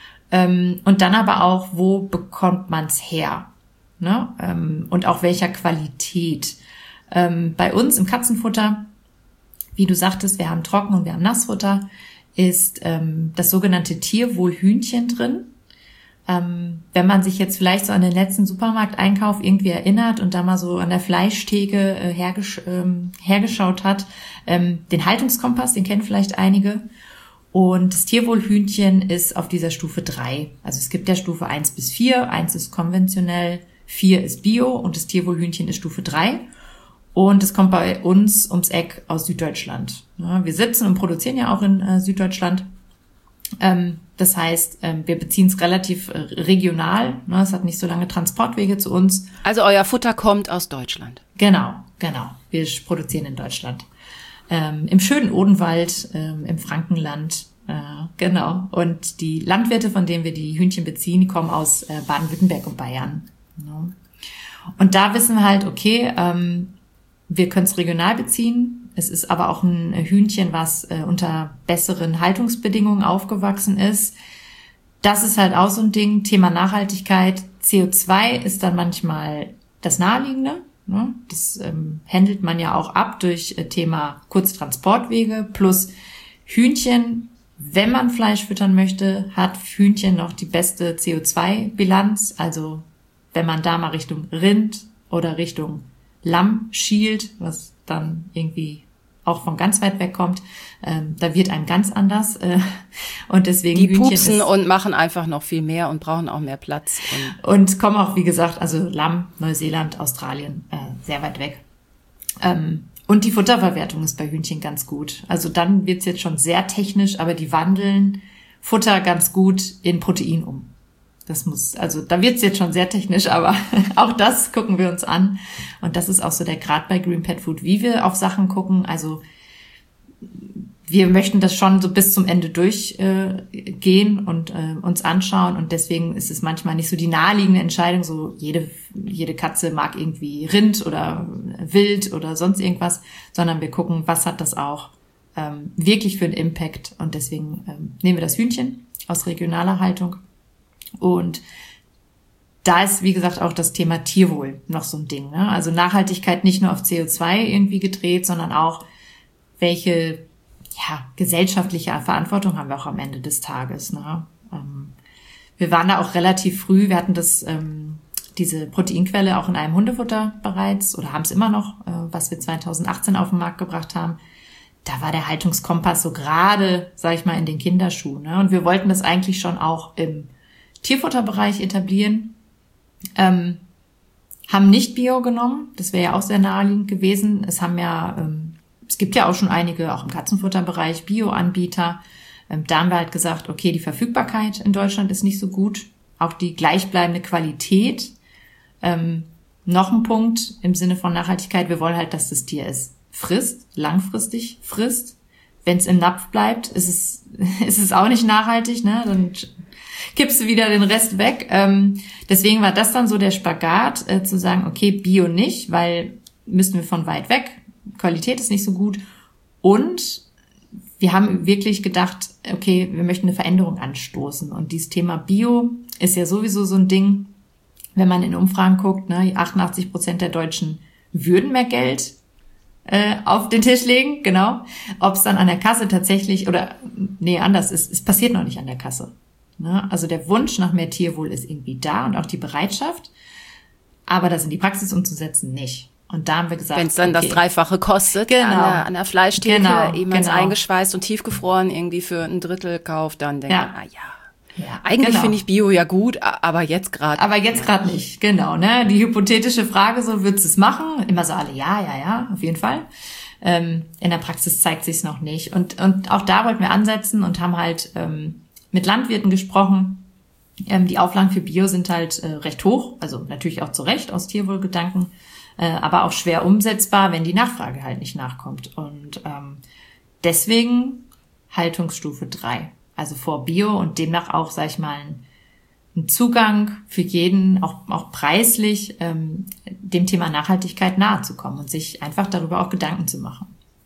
Und dann aber auch, wo bekommt man's her? Ne? Und auch welcher Qualität. Bei uns im Katzenfutter, wie du sagtest, wir haben Trocken- und wir haben Nassfutter, ist das sogenannte Tierwohlhühnchen drin. Wenn man sich jetzt vielleicht so an den letzten Supermarkteinkauf irgendwie erinnert und da mal so an der Fleischtheke hergesch- hergeschaut hat, den Haltungskompass, den kennen vielleicht einige. Und das Tierwohlhühnchen ist auf dieser Stufe drei. Also es gibt ja Stufe eins bis vier. eins ist konventionell, vier ist Bio und das Tierwohlhühnchen ist Stufe drei. Und es kommt bei uns ums Eck aus Süddeutschland. Ja, wir sitzen und produzieren ja auch in äh, Süddeutschland. Ähm, das heißt, ähm, wir beziehen es relativ äh, regional. Ne? Es hat nicht so lange Transportwege zu uns. Also euer Futter kommt aus Deutschland? Genau, genau. Wir produzieren in Deutschland. Ähm, im schönen Odenwald, ähm, im Frankenland, äh, genau. Und die Landwirte, von denen wir die Hühnchen beziehen, kommen aus äh, Baden-Württemberg und Bayern. Ja. Und da wissen wir halt, okay, ähm, wir können es regional beziehen. Es ist aber auch ein Hühnchen, was äh, unter besseren Haltungsbedingungen aufgewachsen ist. Das ist halt auch so ein Ding, Thema Nachhaltigkeit. C O zwei ist dann manchmal das Naheliegende. Das ähm, handelt man ja auch ab durch äh, Thema Kurztransportwege plus Hühnchen. Wenn man Fleisch füttern möchte, hat Hühnchen noch die beste C O zwei Bilanz. Also wenn man da mal Richtung Rind oder Richtung Lamm schielt, was dann irgendwie auch von ganz weit weg kommt, ähm, da wird einem ganz anders. Äh, und deswegen die Hühnchen pupsen ist, und machen einfach noch viel mehr und brauchen auch mehr Platz. Und, und kommen auch, wie gesagt, also Lamm, Neuseeland, Australien, äh, sehr weit weg. Ähm, und die Futterverwertung ist bei Hühnchen ganz gut. Also dann wird's jetzt schon sehr technisch, aber die wandeln Futter ganz gut in Protein um. Das muss, also da wird's jetzt schon sehr technisch, aber auch das gucken wir uns an. Und das ist auch so der Grad bei Green Pet Food, wie wir auf Sachen gucken. Also wir möchten das schon so bis zum Ende durchgehen äh, gehen und äh, uns anschauen. Und deswegen ist es manchmal nicht so die naheliegende Entscheidung, so jede jede Katze mag irgendwie Rind oder Wild oder sonst irgendwas, sondern wir gucken, was hat das auch ähm, wirklich für einen Impact. Und deswegen ähm, nehmen wir das Hühnchen aus regionaler Haltung. Und da ist, wie gesagt, auch das Thema Tierwohl noch so ein Ding, ne? Also Nachhaltigkeit nicht nur auf C O zwei irgendwie gedreht, sondern auch, welche ja, gesellschaftliche Verantwortung haben wir auch am Ende des Tages, ne? Ähm, wir waren da auch relativ früh, wir hatten das ähm, diese Proteinquelle auch in einem Hundefutter bereits oder haben es immer noch, äh, was wir zweitausendachtzehn auf den Markt gebracht haben. Da war der Haltungskompass so gerade, sag ich mal, in den Kinderschuhen, ne? Und wir wollten das eigentlich schon auch im Tierfutterbereich etablieren, ähm, haben nicht Bio genommen, das wäre ja auch sehr naheliegend gewesen. Es haben ja, ähm, es gibt ja auch schon einige, auch im Katzenfutterbereich, Bio-Anbieter. Ähm, da haben wir halt gesagt, okay, die Verfügbarkeit in Deutschland ist nicht so gut, auch die gleichbleibende Qualität. Ähm, noch ein Punkt im Sinne von Nachhaltigkeit, wir wollen halt, dass das Tier es frisst, langfristig frisst. Wenn es im Napf bleibt, ist es, ist es auch nicht nachhaltig, ne? Dann kippst du wieder den Rest weg. Ähm, deswegen war das dann so der Spagat, äh, zu sagen, okay, Bio nicht, weil müssen wir von weit weg. Qualität ist nicht so gut. Und wir haben wirklich gedacht, okay, wir möchten eine Veränderung anstoßen. Und dieses Thema Bio ist ja sowieso so ein Ding, wenn man in Umfragen guckt, ne, achtundachtzig Prozent der Deutschen würden mehr Geld äh, auf den Tisch legen, genau. Ob es dann an der Kasse tatsächlich, oder nee, anders ist, es passiert noch nicht an der Kasse. Ne? Also der Wunsch nach mehr Tierwohl ist irgendwie da und auch die Bereitschaft, aber das in die Praxis umzusetzen nicht. Und da haben wir gesagt, wenn es dann okay, das Dreifache kostet, genau, an der, an der Fleischtheke, genau, eben genau. eingeschweißt und tiefgefroren irgendwie für ein Drittel kauft, dann denke ich, ja. ah ja, ja eigentlich genau. finde ich Bio ja gut, aber jetzt gerade. Aber jetzt gerade nicht, genau. Ne? Die hypothetische Frage, so würdest du es machen? Immer so alle, ja, ja, ja, auf jeden Fall. Ähm, in der Praxis zeigt sich's noch nicht. Und und auch da wollten wir ansetzen und haben halt ähm, mit Landwirten gesprochen. Ähm, die Auflagen für Bio sind halt äh, recht hoch, also natürlich auch zu Recht aus Tierwohlgedanken, äh, aber auch schwer umsetzbar, wenn die Nachfrage halt nicht nachkommt. Und ähm, deswegen Haltungsstufe drei, also vor Bio und demnach auch, sag ich mal, ein, ein Zugang für jeden, auch, auch preislich, ähm, dem Thema Nachhaltigkeit nahe zu kommen und sich einfach darüber auch Gedanken zu machen.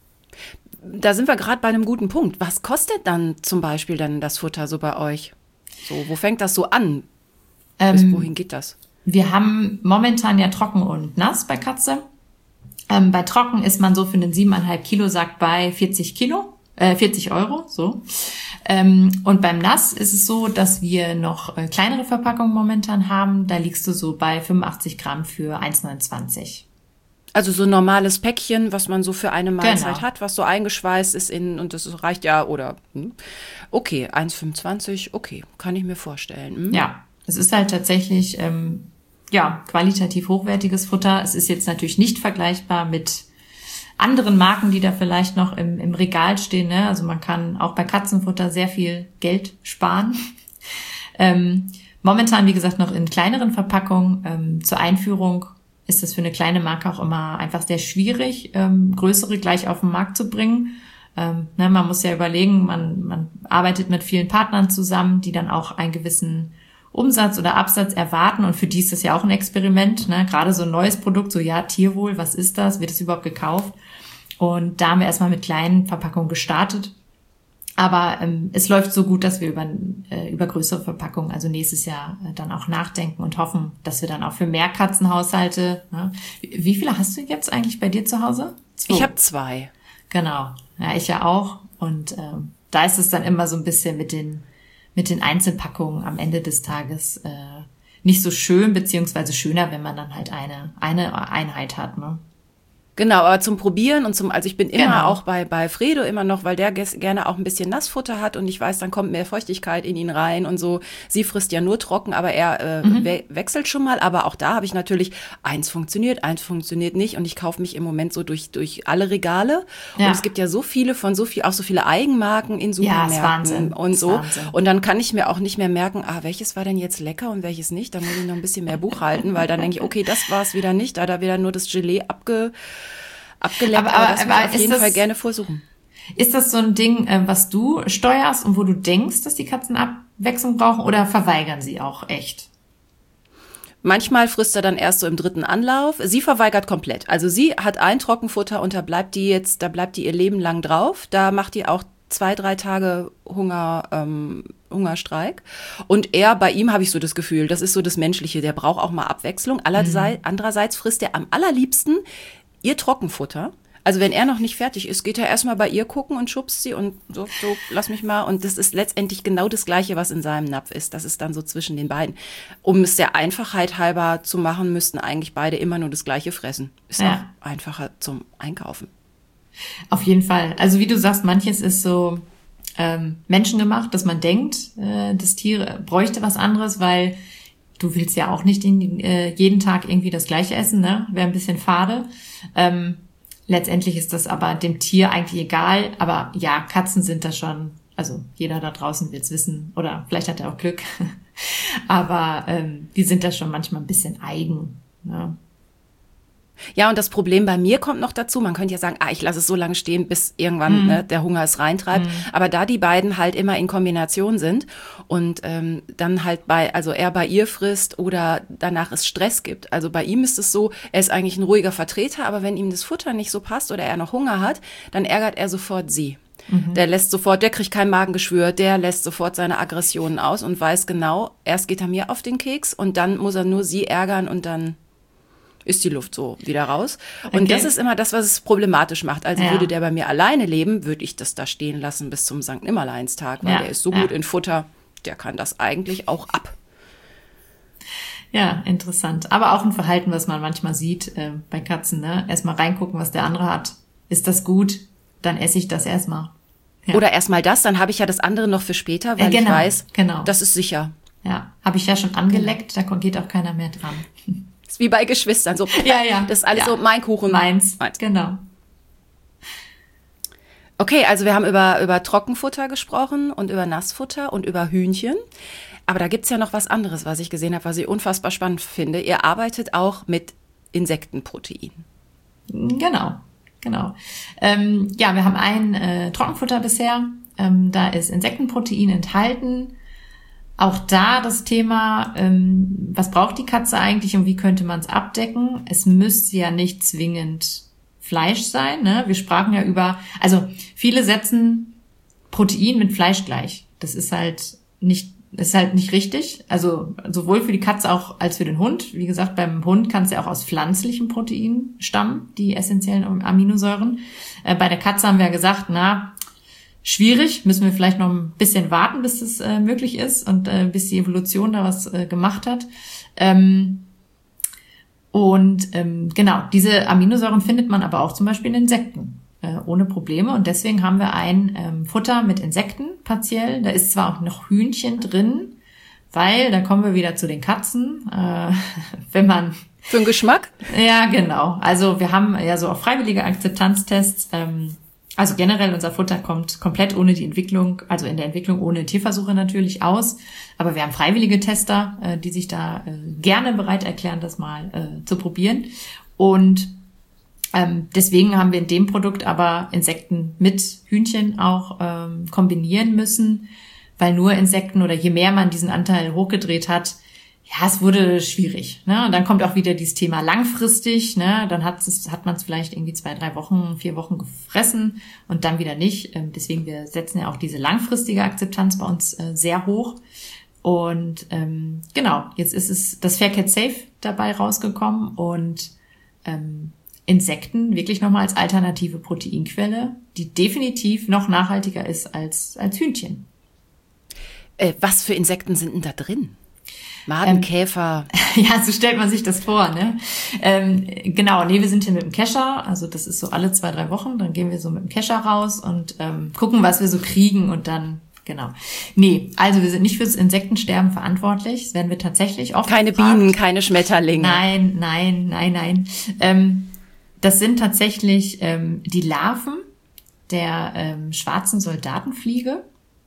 Da sind wir gerade bei einem guten Punkt. Was kostet dann zum Beispiel dann das Futter so bei euch? So, wo fängt das so an? Bis ähm, wohin geht das? Wir haben momentan ja trocken und nass bei Katze. Ähm, bei trocken ist man so für einen siebeneinhalb Kilo Sack bei vierzig Kilo, äh, vierzig Euro, so. Ähm, und beim Nass ist es so, dass wir noch äh, kleinere Verpackungen momentan haben. Da liegst du so bei fünfundachtzig Gramm für eins neunundzwanzig. Also so ein normales Päckchen, was man so für eine Mahlzeit genau. hat, was so eingeschweißt ist in, und das reicht ja, oder, hm. okay, eins fünfundzwanzig, okay, kann ich mir vorstellen. Hm. Ja, es ist halt tatsächlich, ähm, ja, qualitativ hochwertiges Futter. Es ist jetzt natürlich nicht vergleichbar mit anderen Marken, die da vielleicht noch im, im Regal stehen, ne? Also man kann auch bei Katzenfutter sehr viel Geld sparen. ähm, momentan, wie gesagt, noch in kleineren Verpackungen. Ähm, zur Einführung ist es für eine kleine Marke auch immer einfach sehr schwierig, ähm, größere gleich auf den Markt zu bringen. Ähm, ne, man muss ja überlegen, man, man arbeitet mit vielen Partnern zusammen, die dann auch einen gewissen Umsatz oder Absatz erwarten, und für die ist das ja auch ein Experiment, ne? Gerade so ein neues Produkt, so ja, Tierwohl, was ist das? Wird es überhaupt gekauft? Und da haben wir erstmal mit kleinen Verpackungen gestartet. Aber ähm, es läuft so gut, dass wir über, äh, über größere Verpackungen, also nächstes Jahr, äh, dann auch nachdenken und hoffen, dass wir dann auch für mehr Katzenhaushalte, ne? Wie, wie viele hast du jetzt eigentlich bei dir zu Hause? Zwei. Ich habe zwei. Genau, ja, ich ja auch. Und ähm, da ist es dann immer so ein bisschen mit den mit den Einzelpackungen am Ende des Tages äh, nicht so schön, beziehungsweise schöner, wenn man dann halt eine eine Einheit hat, ne? Genau, aber zum Probieren und zum, also ich bin immer Genau. auch bei, bei Fredo immer noch, weil der ges- gerne auch ein bisschen Nassfutter hat und ich weiß, dann kommt mehr Feuchtigkeit in ihn rein und so. Sie frisst ja nur trocken, aber er äh, Mhm. we- wechselt schon mal. Aber auch da habe ich natürlich, eins funktioniert, eins funktioniert nicht und ich kaufe mich im Moment so durch, durch alle Regale. Ja. Und es gibt ja so viele von so viel, auch so viele Eigenmarken in Ja, ist Supermärkten Wahnsinn. und Ist so. Wahnsinn. Und dann kann ich mir auch nicht mehr merken, ah, welches war denn jetzt lecker und welches nicht. Da muss ich noch ein bisschen mehr Buch halten, weil dann denke ich, okay, das war es wieder nicht. Da hat er wieder nur das Gelee abge abgeleckt, Aber- aber, aber- das aber würde ich auf ist jeden das- Fall gerne vorsuchen. Ist das so ein Ding, äh, was du steuerst und wo du denkst, dass die Katzen Abwechslung brauchen oder verweigern sie auch echt? Manchmal frisst er dann erst so im dritten Anlauf. Sie verweigert komplett. Also sie hat ein Trockenfutter und da bleibt die jetzt, da bleibt die ihr Leben lang drauf. Da macht die auch zwei, drei Tage Hunger, ähm, Hungerstreik. Und er, bei ihm habe ich so das Gefühl, das ist so das Menschliche, der braucht auch mal Abwechslung. Allerseits, andererseits frisst er am allerliebsten ihr Trockenfutter. Also wenn er noch nicht fertig ist, geht er erstmal bei ihr gucken und schubst sie und so, so, lass mich mal. Und das ist letztendlich genau das Gleiche, was in seinem Napf ist. Das ist dann so zwischen den beiden. Um es der Einfachheit halber zu machen, müssten eigentlich beide immer nur das Gleiche fressen. Ist Ja. auch einfacher zum Einkaufen. Auf jeden Fall. Also wie du sagst, manches ist so ähm, menschengemacht, dass man denkt, äh, das Tier bräuchte was anderes, weil du willst ja auch nicht in, äh, jeden Tag irgendwie das Gleiche essen, ne? Wäre ein bisschen fade. Ähm, letztendlich ist das aber dem Tier eigentlich egal. Aber ja, Katzen sind da schon, also jeder da draußen wird's wissen oder vielleicht hat er auch Glück. Aber ähm, die sind da schon manchmal ein bisschen eigen, ne? Ja, und das Problem bei mir kommt noch dazu. Man könnte ja sagen, ah, ich lasse es so lange stehen, bis irgendwann Mhm. ne, der Hunger es reintreibt. Mhm. Aber da die beiden halt immer in Kombination sind und ähm, dann halt bei, also er bei ihr frisst oder danach es Stress gibt. Also bei ihm ist es so, er ist eigentlich ein ruhiger Vertreter, aber wenn ihm das Futter nicht so passt oder er noch Hunger hat, dann ärgert er sofort sie. Mhm. Der lässt sofort, der kriegt kein Magengeschwür, der lässt sofort seine Aggressionen aus und weiß genau, erst geht er mir auf den Keks und dann muss er nur sie ärgern und dann ist die Luft so wieder raus. Und Okay. das ist immer das, was es problematisch macht. Also Ja. würde der bei mir alleine leben, würde ich das da stehen lassen bis zum Sankt Nimmerleinstag, weil Ja, der ist so ja. gut in Futter, der kann das eigentlich auch ab. Ja, interessant. Aber auch ein Verhalten, was man manchmal sieht äh, bei Katzen, ne? Erstmal reingucken, was der andere hat. Ist das gut? Dann esse ich das erstmal. Ja. Oder erstmal das, dann habe ich ja das andere noch für später, weil Äh, genau, ich weiß, genau. das ist sicher. Ja, habe ich ja schon angeleckt, da geht auch keiner mehr dran. Ist wie bei Geschwistern. So, Ja, ja. Das ist alles Ja. so mein Kuchen. Meins, Meins. genau. Okay, also wir haben über, über Trockenfutter gesprochen und über Nassfutter und über Hühnchen. Aber da gibt's ja noch was anderes, was ich gesehen habe, was ich unfassbar spannend finde. Ihr arbeitet auch mit Insektenprotein. Genau, genau. Ähm, ja, wir haben ein äh, Trockenfutter bisher. Ähm, da ist Insektenprotein enthalten. Auch da das Thema, ähm, was braucht die Katze eigentlich und wie könnte man es abdecken? Es müsste ja nicht zwingend Fleisch sein, ne? Wir sprachen ja über, also viele setzen Protein mit Fleisch gleich. Das ist halt nicht, ist halt nicht richtig. Also sowohl für die Katze auch als für den Hund. Wie gesagt, beim Hund kann es ja auch aus pflanzlichen Proteinen stammen, die essentiellen Aminosäuren. Äh, bei der Katze haben wir ja gesagt, na, schwierig, müssen wir vielleicht noch ein bisschen warten, bis das äh, möglich ist und äh, bis die Evolution da was äh, gemacht hat. Ähm, und ähm, genau, diese Aminosäuren findet man aber auch zum Beispiel in Insekten äh, ohne Probleme. Und deswegen haben wir ein ähm, Futter mit Insekten partiell. Da ist zwar auch noch Hühnchen drin, weil, da kommen wir wieder zu den Katzen, äh, wenn man Für den Geschmack? ja, genau. Also wir haben ja so auch freiwillige Akzeptanztests. Ähm, also generell unser Futter kommt komplett ohne die Entwicklung, also in der Entwicklung ohne Tierversuche natürlich aus. Aber wir haben freiwillige Tester, äh, die sich da äh, gerne bereit erklären, das mal äh, zu probieren. Und ähm, deswegen haben wir in dem Produkt aber Insekten mit Hühnchen auch ähm, kombinieren müssen, weil nur Insekten oder je mehr man diesen Anteil hochgedreht hat, ja, es wurde schwierig. Ne? Und dann kommt auch wieder dieses Thema langfristig. Ne? Dann hat es, hat man es vielleicht irgendwie zwei, drei Wochen, vier Wochen gefressen und dann wieder nicht. Ähm, deswegen, wir setzen ja auch diese langfristige Akzeptanz bei uns äh, sehr hoch. Und ähm, genau, jetzt ist es das Faircat Safe dabei rausgekommen und ähm, Insekten wirklich nochmal als alternative Proteinquelle, die definitiv noch nachhaltiger ist als, als Hühnchen. Äh, was für Insekten sind denn da drin? Maden, ähm, Käfer. Ja, so stellt man sich das vor, ne? Ähm, genau, nee, wir sind hier mit dem Kescher, also das ist so alle zwei, drei Wochen, dann gehen wir so mit dem Kescher raus und ähm, gucken, was wir so kriegen und dann, genau. Nee, also wir sind nicht fürs Insektensterben verantwortlich, das werden wir tatsächlich oft Keine gefragt. Bienen, keine Schmetterlinge. Nein, nein, nein, nein. Ähm, das sind tatsächlich ähm, die Larven der ähm, schwarzen Soldatenfliege.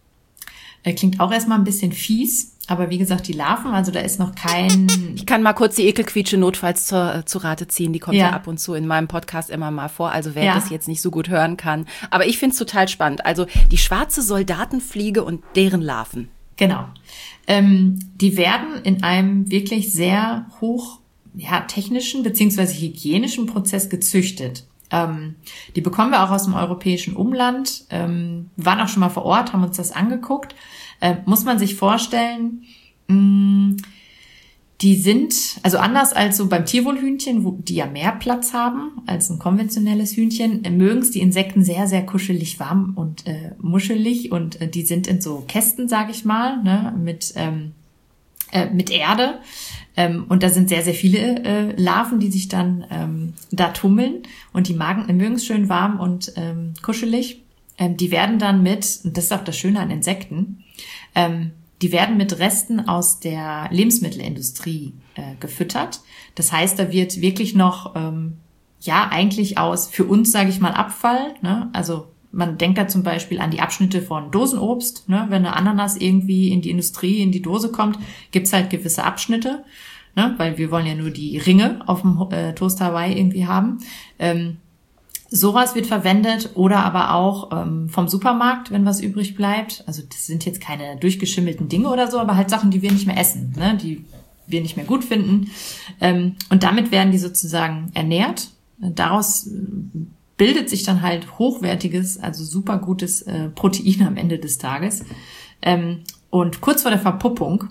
Äh, klingt auch erstmal ein bisschen fies. Aber wie gesagt, die Larven, also da ist noch kein... Ich kann mal kurz die Ekelquietsche notfalls zur, zur Rate ziehen. Die kommt ja. ja ab und zu in meinem Podcast immer mal vor. Also wer ja. das jetzt nicht so gut hören kann. Aber ich finde es total spannend. Also die schwarze Soldatenfliege und deren Larven. Genau. Ähm, die werden in einem wirklich sehr hoch ja, technischen beziehungsweise hygienischen Prozess gezüchtet. Ähm, die bekommen wir auch aus dem europäischen Umland. Ähm, wir waren auch schon mal vor Ort, haben uns das angeguckt. Äh, muss man sich vorstellen, mh, die sind, also anders als so beim Tierwohlhühnchen, wo die ja mehr Platz haben als ein konventionelles Hühnchen, äh, mögen es die Insekten sehr, sehr kuschelig warm und äh, muschelig und äh, die sind in so Kästen, sag ich mal, ne, mit ähm, äh, mit Erde ähm, und da sind sehr, sehr viele äh, Larven, die sich dann ähm, da tummeln und die Magen äh, mögen es schön warm und ähm, kuschelig. Ähm, die werden dann mit, und das ist auch das Schöne an Insekten, ähm, die werden mit Resten aus der Lebensmittelindustrie äh, gefüttert. Das heißt, da wird wirklich noch, ähm, ja, eigentlich aus, für uns, sage ich mal, Abfall, ne? Also man denkt da zum Beispiel an die Abschnitte von Dosenobst, ne? Wenn eine Ananas irgendwie in die Industrie, in die Dose kommt, gibt's halt gewisse Abschnitte, ne? Weil wir wollen ja nur die Ringe auf dem äh, Toast Hawaii irgendwie haben. Ähm, Sowas wird verwendet oder aber auch ähm, vom Supermarkt, wenn was übrig bleibt. Also das sind jetzt keine durchgeschimmelten Dinge oder so, aber halt Sachen, die wir nicht mehr essen, ne? Die wir nicht mehr gut finden. Ähm, und damit werden die sozusagen ernährt. Daraus bildet sich dann halt hochwertiges, also super gutes äh, Protein am Ende des Tages. Ähm, und kurz vor der Verpuppung,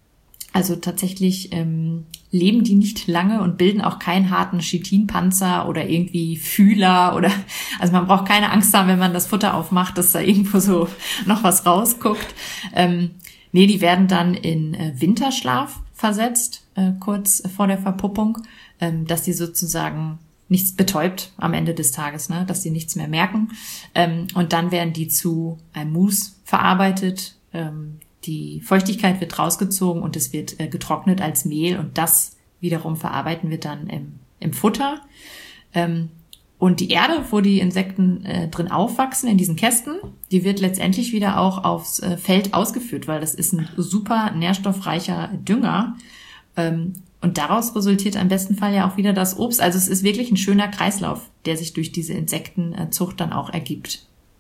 also tatsächlich ähm, leben die nicht lange und bilden auch keinen harten Chitinpanzer oder irgendwie Fühler oder, also man braucht keine Angst haben, wenn man das Futter aufmacht, dass da irgendwo so noch was rausguckt. Ähm, nee, die werden dann in äh, Winterschlaf versetzt, äh, kurz vor der Verpuppung, ähm, dass die sozusagen nichts betäubt am Ende des Tages, ne, dass die nichts mehr merken. Ähm, und dann werden die zu einem Mousse verarbeitet. Ähm, die Feuchtigkeit wird rausgezogen und es wird äh, getrocknet als Mehl und das wiederum verarbeiten wir dann im, im Futter. Ähm, und die Erde, wo die Insekten äh, drin aufwachsen, in diesen Kästen, die wird letztendlich wieder auch aufs äh, Feld ausgeführt, weil das ist ein super nährstoffreicher Dünger. Ähm, Und daraus resultiert im besten Fall ja auch wieder das Obst. Also es ist wirklich ein schöner Kreislauf, der sich durch diese Insektenzucht dann auch ergibt.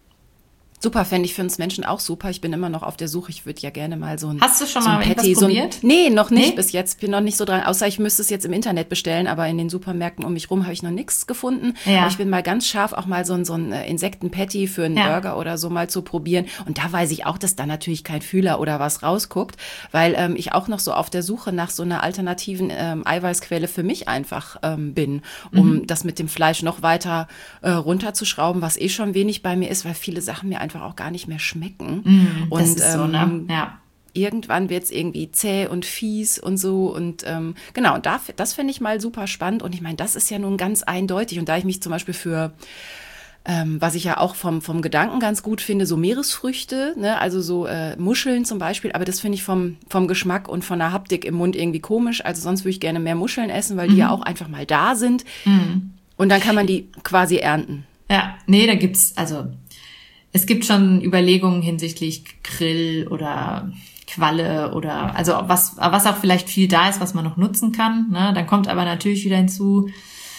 Super, fände ich für uns Menschen auch super. Ich bin immer noch auf der Suche. Ich würde ja gerne mal so ein Hast du schon so mal ein Patty, etwas probiert? So ein, nee, noch nicht nee? bis jetzt. Bin noch nicht so dran. Außer ich müsste es jetzt im Internet bestellen, aber in den Supermärkten um mich rum habe ich noch nichts gefunden. Ja. Aber ich bin mal ganz scharf, auch mal so ein, so ein Insekten-Patty für einen ja. Burger oder so mal zu probieren. Und da weiß ich auch, dass da natürlich kein Fühler oder was rausguckt, weil ähm, ich auch noch so auf der Suche nach so einer alternativen ähm, Eiweißquelle für mich einfach ähm, bin, um mhm. das mit dem Fleisch noch weiter äh, runterzuschrauben, was eh schon wenig bei mir ist, weil viele Sachen mir einfach auch gar nicht mehr schmecken. Mm, und das ist so, ne? ähm, ja. irgendwann wird es irgendwie zäh und fies und so und ähm, genau, und da, das finde ich mal super spannend und ich meine, das ist ja nun ganz eindeutig und da ich mich zum Beispiel für ähm, was ich ja auch vom, vom Gedanken ganz gut finde, so Meeresfrüchte, ne? Also so äh, Muscheln zum Beispiel, aber das finde ich vom, vom Geschmack und von der Haptik im Mund irgendwie komisch, also sonst würde ich gerne mehr Muscheln essen, weil die mhm. ja auch einfach mal da sind mhm. und dann kann man die quasi ernten. Ja, nee, da gibt's, also es gibt schon Überlegungen hinsichtlich Grill oder Qualle oder also was was auch vielleicht viel da ist, was man noch nutzen kann. Ne? Dann kommt aber natürlich wieder hinzu,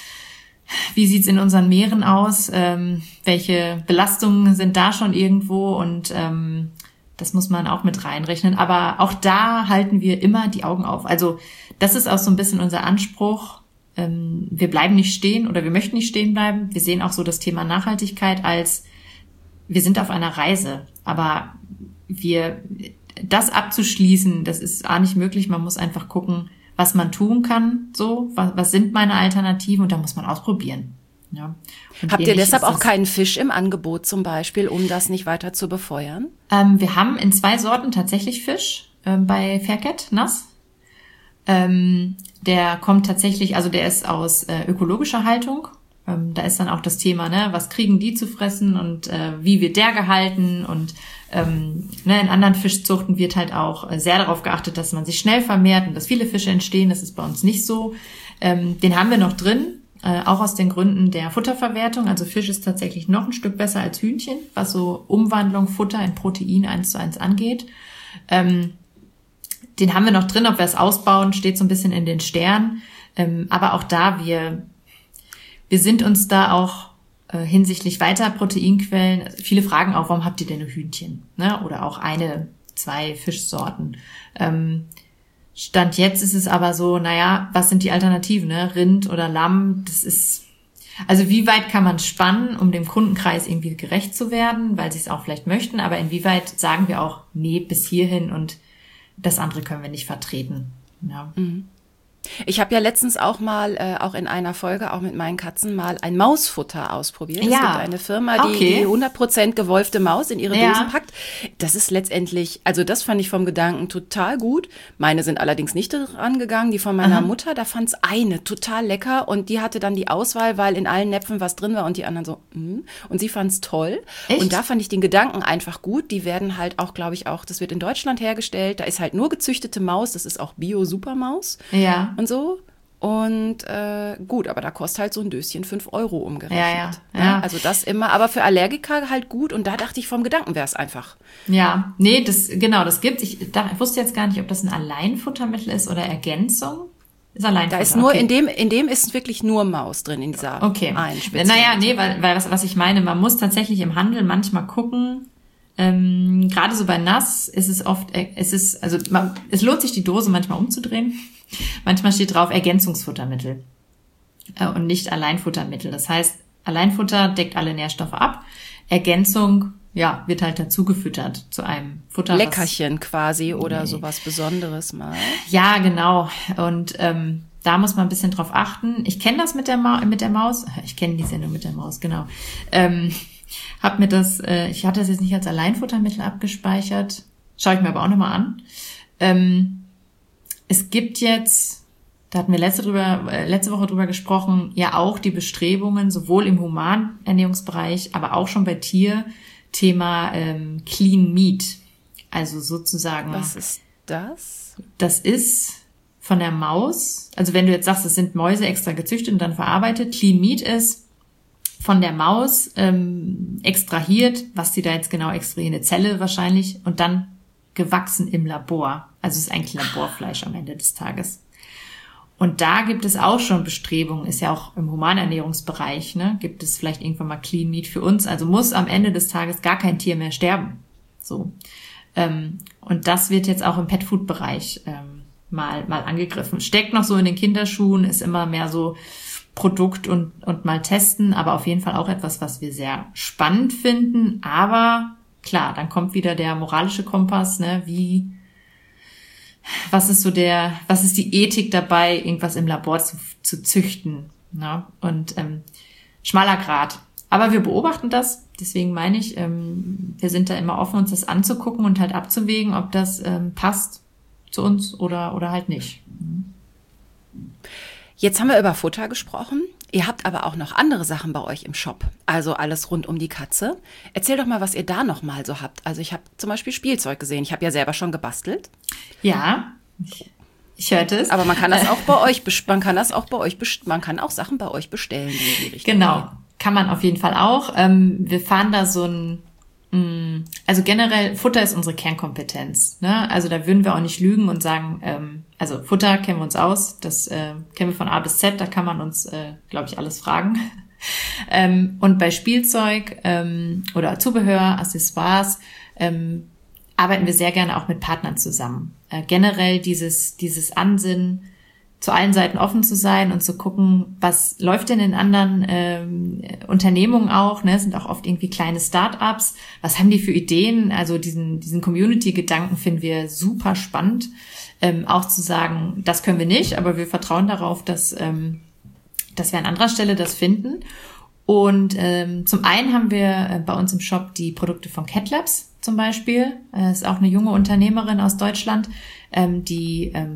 wie sieht's in unseren Meeren aus? Ähm, welche Belastungen sind da schon irgendwo? Und ähm, das muss man auch mit reinrechnen. Aber auch da halten wir immer die Augen auf. Also das ist auch so ein bisschen unser Anspruch. Ähm, wir bleiben nicht stehen oder wir möchten nicht stehen bleiben. Wir sehen auch so das Thema Nachhaltigkeit als wir sind auf einer Reise, aber wir, das abzuschließen, das ist A nicht möglich. Man muss einfach gucken, was man tun kann, so, was, was sind meine Alternativen und da muss man ausprobieren. Ja. Habt ihr deshalb auch keinen Fisch im Angebot zum Beispiel, um das nicht weiter zu befeuern? Ähm, wir haben in zwei Sorten tatsächlich Fisch, ähm, bei Faircat, nass. Ähm, der kommt tatsächlich, also der ist aus äh, ökologischer Haltung. Ähm, da ist dann auch das Thema, ne, was kriegen die zu fressen und äh, wie wird der gehalten und ähm, ne, in anderen Fischzuchten wird halt auch äh, sehr darauf geachtet, dass man sich schnell vermehrt und dass viele Fische entstehen. Das ist bei uns nicht so. Ähm, den haben wir noch drin, äh, auch aus den Gründen der Futterverwertung. Also Fisch ist tatsächlich noch ein Stück besser als Hühnchen, was so Umwandlung Futter in Protein eins zu eins angeht. Ähm, den haben wir noch drin, ob wir es ausbauen, steht so ein bisschen in den Sternen. Ähm, aber auch da, wir wir sind uns da auch äh, hinsichtlich weiter Proteinquellen, also viele fragen auch, warum habt ihr denn nur Hühnchen? Ne? Oder auch eine, zwei Fischsorten. Ähm, Stand jetzt ist es aber so, naja, was sind die Alternativen? Ne? Rind oder Lamm, das ist, also wie weit kann man spannen, um dem Kundenkreis irgendwie gerecht zu werden, weil sie es auch vielleicht möchten, aber inwieweit sagen wir auch, nee, bis hierhin und das andere können wir nicht vertreten. Ja. Mhm. Ich habe ja letztens auch mal, äh, auch in einer Folge, auch mit meinen Katzen, mal ein Mausfutter ausprobiert. Ja. Es gibt eine Firma, die, Okay. die hundert Prozent gewolfte Maus in ihre Ja. Dosen packt. Das ist letztendlich, also das fand ich vom Gedanken total gut. Meine sind allerdings nicht dran gegangen. Die von meiner Aha. Mutter, da fand's eine total lecker und die hatte dann die Auswahl, weil in allen Näpfen was drin war und die anderen so, mm. Und sie fand's toll. Echt? Und da fand ich den Gedanken einfach gut. Die werden halt auch, glaube ich, auch, das wird in Deutschland hergestellt. Da ist halt nur gezüchtete Maus. Das ist auch Bio-Supermaus. Ja. Und so. Und äh, gut, aber da kostet halt so ein Döschen fünf Euro umgerechnet. Ja, ja, Ne? ja. Also das immer, aber für Allergiker halt gut. Und da dachte ich, vom Gedanken wäre es einfach. Ja, nee, das, genau, das gibt's. Ich, da, ich wusste jetzt gar nicht, ob das ein Alleinfuttermittel ist oder Ergänzung. Ist Alleinfutter. Da ist nur, okay. in dem, in dem ist wirklich nur Maus drin, in dieser Okay. einen speziellen. Naja, nee, weil, weil was, was ich meine, man muss tatsächlich im Handel manchmal gucken, ähm, gerade so bei Nass ist es oft, äh, es ist, also man, es lohnt sich die Dose manchmal umzudrehen. Manchmal steht drauf Ergänzungsfuttermittel äh, und nicht Alleinfuttermittel. Das heißt, Alleinfutter deckt alle Nährstoffe ab. Ergänzung, ja, wird halt dazu gefüttert zu einem Futter. was- Leckerchen quasi oder Nee. sowas Besonderes mal. Ja, genau. Und ähm, da muss man ein bisschen drauf achten. Ich kenne das mit der, Ma- mit der Maus. Ich kenne die Sendung mit der Maus, genau. Ähm, hab mir das, äh, ich hatte das jetzt nicht als Alleinfuttermittel abgespeichert. Schaue ich mir aber auch nochmal an. Ähm, es gibt jetzt, da hatten wir letzte, drüber, äh, letzte Woche drüber gesprochen, ja auch die Bestrebungen, sowohl im Humanernährungsbereich, aber auch schon bei Tier, Thema ähm, Clean Meat. Also sozusagen. Was ist das? Das ist von der Maus, also wenn du jetzt sagst, es sind Mäuse extra gezüchtet und dann verarbeitet, Clean Meat ist von der Maus ähm, extrahiert, was die da jetzt genau extrahieren, eine Zelle wahrscheinlich, und dann gewachsen im Labor. Also es ist eigentlich Laborfleisch am Ende des Tages. Und da gibt es auch schon Bestrebungen, ist ja auch im Humanernährungsbereich, ne, gibt es vielleicht irgendwann mal Clean Meat für uns. Also muss am Ende des Tages gar kein Tier mehr sterben. So. Ähm, und das wird jetzt auch im Pet-Food-Bereich ähm, mal, mal angegriffen. Steckt noch so in den Kinderschuhen, ist immer mehr so Produkt und, und mal testen, aber auf jeden Fall auch etwas, was wir sehr spannend finden. Aber klar, dann kommt wieder der moralische Kompass, ne, wie, was ist so der, was ist die Ethik dabei, irgendwas im Labor zu, zu züchten, ne? Und ähm, schmaler Grat. Aber wir beobachten das, deswegen meine ich, ähm, wir sind da immer offen, uns das anzugucken und halt abzuwägen, ob das ähm, passt zu uns oder oder halt nicht. Jetzt haben wir über Futter gesprochen. Ihr habt aber auch noch andere Sachen bei euch im Shop. Also alles rund um die Katze. Erzähl doch mal, was ihr da noch mal so habt. Also ich habe zum Beispiel Spielzeug gesehen. Ich habe ja selber schon gebastelt. Ja, ich, ich hörte es. Aber man kann das auch bei euch, bes- man kann das auch bei euch, best- man kann auch Sachen bei euch bestellen. Die in die Richtung Genau, gehen. kann man auf jeden Fall auch. Ähm, wir fahren da so ein, mh, also generell, Futter ist unsere Kernkompetenz. Ne? Also da würden wir auch nicht lügen und sagen, ähm, also Futter kennen wir uns aus, das äh, kennen wir von A bis Z, da kann man uns, äh, glaube ich, alles fragen. ähm, und bei Spielzeug ähm, oder Zubehör, Accessoires, ähm, arbeiten wir sehr gerne auch mit Partnern zusammen. Äh, generell dieses, dieses Ansinnen, zu allen Seiten offen zu sein und zu gucken, was läuft denn in anderen ähm, Unternehmungen auch, ne, sind auch oft irgendwie kleine Start-ups, was haben die für Ideen, also diesen diesen Community-Gedanken finden wir super spannend, ähm, auch zu sagen, das können wir nicht, aber wir vertrauen darauf, dass ähm, dass wir an anderer Stelle das finden. Und ähm, zum einen haben wir äh, bei uns im Shop die Produkte von CatLabs zum Beispiel, äh, ist auch eine junge Unternehmerin aus Deutschland, ähm, die ähm,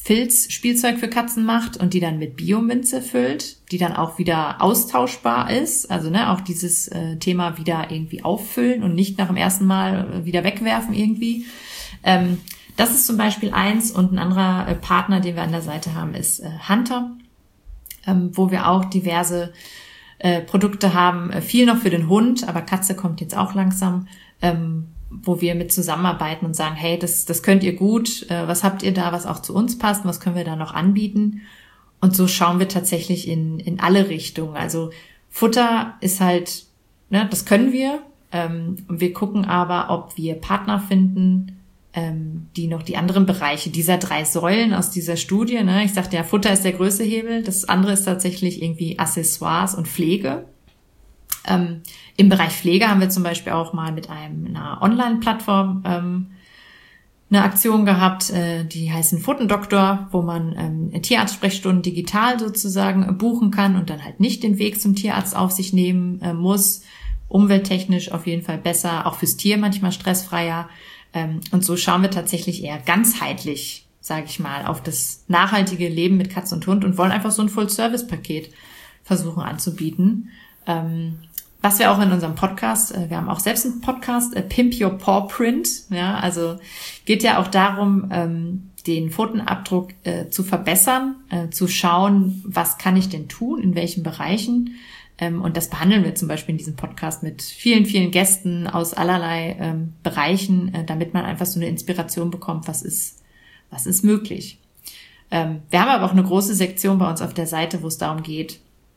Filzspielzeug für Katzen macht und die dann mit Biominze füllt, die dann auch wieder austauschbar ist. Also ne, auch dieses äh, Thema wieder irgendwie auffüllen und nicht nach dem ersten Mal wieder wegwerfen irgendwie. Ähm, das ist zum Beispiel eins. Und ein anderer äh, Partner, den wir an der Seite haben, ist äh, Hunter, ähm, wo wir auch diverse äh, Produkte haben. Äh, viel noch für den Hund, aber Katze kommt jetzt auch langsam, ähm, wo wir mit zusammenarbeiten und sagen, hey, das, das könnt ihr gut, äh, was habt ihr da, was auch zu uns passt, was können wir da noch anbieten? Und so schauen wir tatsächlich in, in alle Richtungen. Also Futter ist halt, ne, das können wir. Ähm, und wir gucken aber, ob wir Partner finden, ähm, die noch die anderen Bereiche dieser drei Säulen aus dieser Studie, ne, ich sagte ja, Futter ist der größte Hebel, das andere ist tatsächlich irgendwie Accessoires und Pflege. Ähm, Im Bereich Pflege haben wir zum Beispiel auch mal mit einem, einer Online-Plattform ähm, eine Aktion gehabt, äh, die heißt Pfotendoktor, wo man ähm, Tierarztsprechstunden digital sozusagen äh, buchen kann und dann halt nicht den Weg zum Tierarzt auf sich nehmen äh, muss. Umwelttechnisch auf jeden Fall besser, auch fürs Tier manchmal stressfreier. Ähm, und so schauen wir tatsächlich eher ganzheitlich, sage ich mal, auf das nachhaltige Leben mit Katze und Hund und wollen einfach so ein Full-Service-Paket versuchen anzubieten. Ähm, Was wir auch in unserem Podcast, wir haben auch selbst einen Podcast, Pimp Your Paw Print, ja, also geht ja auch darum, den Pfotenabdruck zu verbessern, zu schauen, was kann ich denn tun, in welchen Bereichen, und das behandeln wir zum Beispiel in diesem Podcast mit vielen, vielen Gästen aus allerlei Bereichen, damit man einfach so eine Inspiration bekommt, was ist, was ist möglich. Wir haben aber auch eine große Sektion bei uns auf der Seite, wo es darum geht,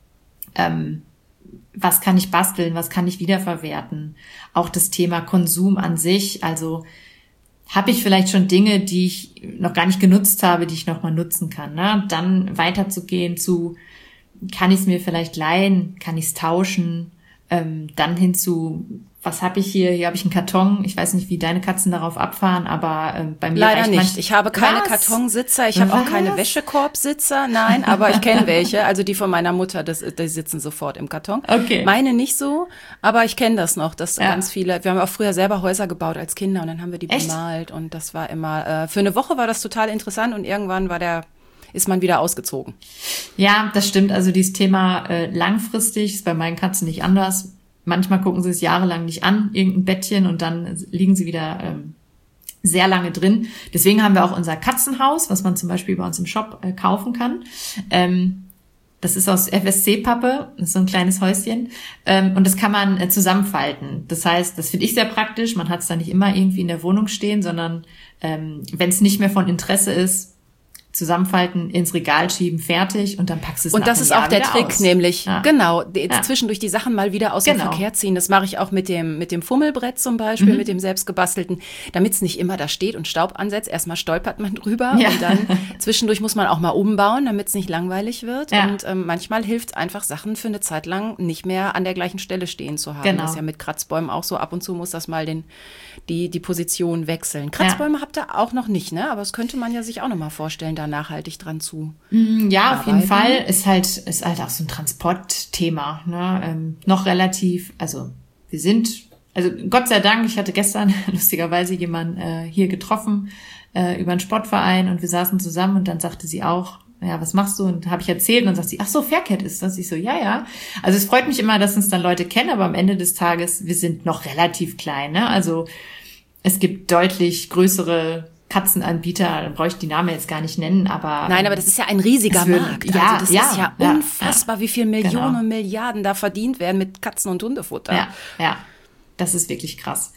was kann ich basteln, was kann ich wiederverwerten. Auch das Thema Konsum an sich, also habe ich vielleicht schon Dinge, die ich noch gar nicht genutzt habe, die ich noch mal nutzen kann. Ne? Dann weiterzugehen zu, kann ich es mir vielleicht leihen, kann ich es tauschen, ähm, dann hin zu, was habe ich hier? Hier habe ich einen Karton. Ich weiß nicht, wie deine Katzen darauf abfahren, aber ähm, bei mir leider reicht nicht. manch- Ich habe keine Was? Kartonsitzer, ich habe auch keine Was? Wäschekorbsitzer. Nein, aber ich kenne welche. Also die von meiner Mutter, das, die sitzen sofort im Karton. Okay. Meine nicht so, aber ich kenne das noch, dass Ja. ganz viele, wir haben auch früher selber Häuser gebaut als Kinder und dann haben wir die Echt? bemalt und das war immer, äh, für eine Woche war das total interessant und irgendwann war der, ist man wieder ausgezogen. Ja, das stimmt. Also dieses Thema äh, langfristig ist bei meinen Katzen nicht anders. Manchmal gucken sie es jahrelang nicht an, irgendein Bettchen, und dann liegen sie wieder ähm, sehr lange drin. Deswegen haben wir auch unser Katzenhaus, was man zum Beispiel bei uns im Shop äh, kaufen kann. Ähm, das ist aus F S C-Pappe, das ist so ein kleines Häuschen. Ähm, und das kann man äh, zusammenfalten. Das heißt, das finde ich sehr praktisch. Man hat es dann nicht immer irgendwie in der Wohnung stehen, sondern ähm, wenn es nicht mehr von Interesse ist, zusammenfalten, ins Regal schieben, fertig, und dann packst du es Und nach das einem ist Jahr auch der wieder Trick, aus. nämlich, Ja. genau, die, Ja. zwischendurch die Sachen mal wieder aus dem Genau. Verkehr ziehen. Das mache ich auch mit dem mit dem Fummelbrett zum Beispiel, Mhm. mit dem selbstgebastelten, damit es nicht immer da steht und Staub ansetzt. Erstmal stolpert man drüber Ja. und dann zwischendurch muss man auch mal umbauen, damit es nicht langweilig wird. Ja. Und ähm, manchmal hilft es einfach, Sachen für eine Zeit lang nicht mehr an der gleichen Stelle stehen zu haben. Genau. Das ist ja mit Kratzbäumen auch so. Ab und zu muss das mal den, die, die Position wechseln. Kratzbäume habt ihr auch noch nicht, ne? Aber das könnte man ja sich auch noch mal vorstellen, da nachhaltig dran zu. Ja, auf jeden arbeiten. Fall. Ist halt, ist halt auch so ein Transportthema, ne? Ähm, noch relativ, also wir sind, also Gott sei Dank, ich hatte gestern lustigerweise jemanden äh, hier getroffen äh, über einen Sportverein, und wir saßen zusammen, und dann sagte sie auch, ja, was machst du? Und habe ich erzählt, und dann sagt sie, ach so, Faircat ist das. Ich so, ja, ja. Also es freut mich immer, dass uns dann Leute kennen, aber am Ende des Tages, wir sind noch relativ klein, ne? Also es gibt deutlich größere Katzenanbieter, da brauche ich die Namen jetzt gar nicht nennen, aber... Nein, aber das ist ja ein riesiger es wird- Markt. ja, also das ja, ist ja, ja, unfassbar, ja. wie viel Millionen Genau. und Milliarden da verdient werden mit Katzen- und Hundefutter. Ja, ja, das ist wirklich krass.